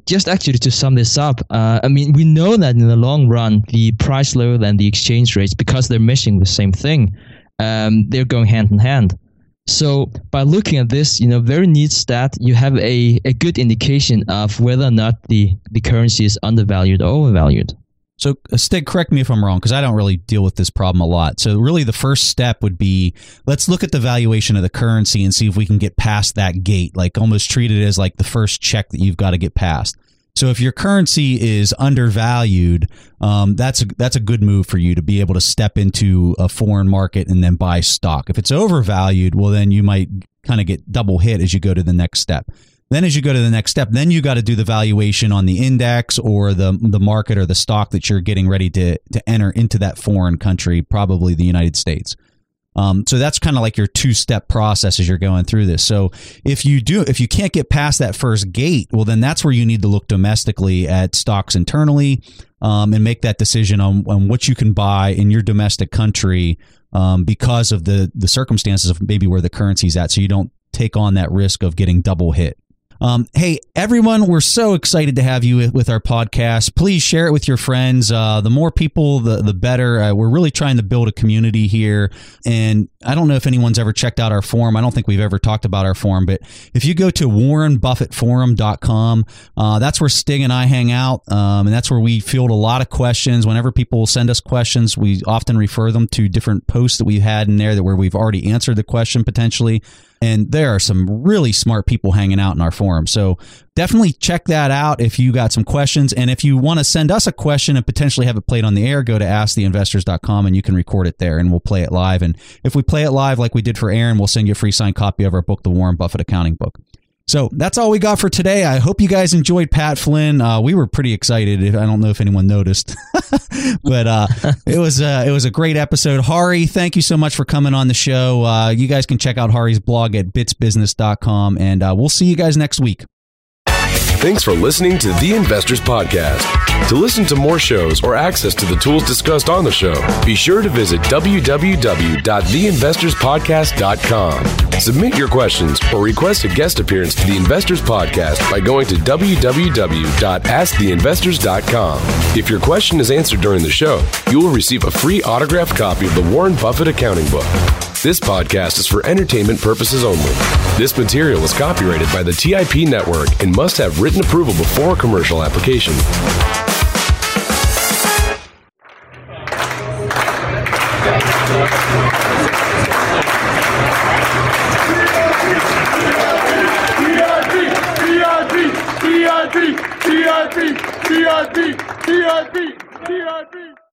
S5: to sum this up, we know that in the long run, the price level and the exchange rates, because they're measuring the same thing, they're going hand in hand. So by looking at this, very neat stat, you have a good indication of whether or not the currency is undervalued or overvalued.
S1: So, Stig, correct me if I'm wrong, because I don't really deal with this problem a lot. So really the first step would be, let's look at the valuation of the currency and see if we can get past that gate, like almost treat it as like the first check that you've got to get past. So if your currency is undervalued, that's a good move for you to be able to step into a foreign market and then buy stock. If it's overvalued, well, then you might kind of get double hit as you go to the next step. Then as you go to the next step, then you got to do the valuation on the index or the market or the stock that you're getting ready to enter into that foreign country, probably the United States. So that's kind of like your two-step process as you're going through this. So if you can't get past that first gate, well, then that's where you need to look domestically at stocks internally and make that decision on what you can buy in your domestic country because of the circumstances of maybe where the currency's at, so you don't take on that risk of getting double hit. Hey, everyone, we're so excited to have you with our podcast. Please share it with your friends. The more people, the better. We're really trying to build a community here. And I don't know if anyone's ever checked out our forum. I don't think we've ever talked about our forum. But if you go to WarrenBuffettForum.com, that's where Stig and I hang out. And that's where we field a lot of questions. Whenever people send us questions, we often refer them to different posts that we've had in there where we've already answered the question potentially. And there are some really smart people hanging out in our forum. So definitely check that out if you got some questions. And if you want to send us a question and potentially have it played on the air, go to AskTheInvestors.com and you can record it there and we'll play it live. And if we play it live like we did for Aaron, we'll send you a free signed copy of our book, The Warren Buffett Accounting Book. So that's all we got for today. I hope you guys enjoyed Pat Flynn. We were pretty excited. I don't know if anyone noticed, but it was a great episode. Hari, thank you so much for coming on the show. You guys can check out Hari's blog at bitsbusiness.com, and we'll see you guys next week.
S10: Thanks for listening to The Investors Podcast. To listen to more shows or access to the tools discussed on the show, be sure to visit www.theinvestorspodcast.com. Submit your questions or request a guest appearance to The Investors Podcast by going to www.asktheinvestors.com. If your question is answered during the show, you will receive a free autographed copy of the Warren Buffett Accounting Book. This podcast is for entertainment purposes only. This material is copyrighted by the TIP Network and must have written approval before commercial application.
S11: TIP.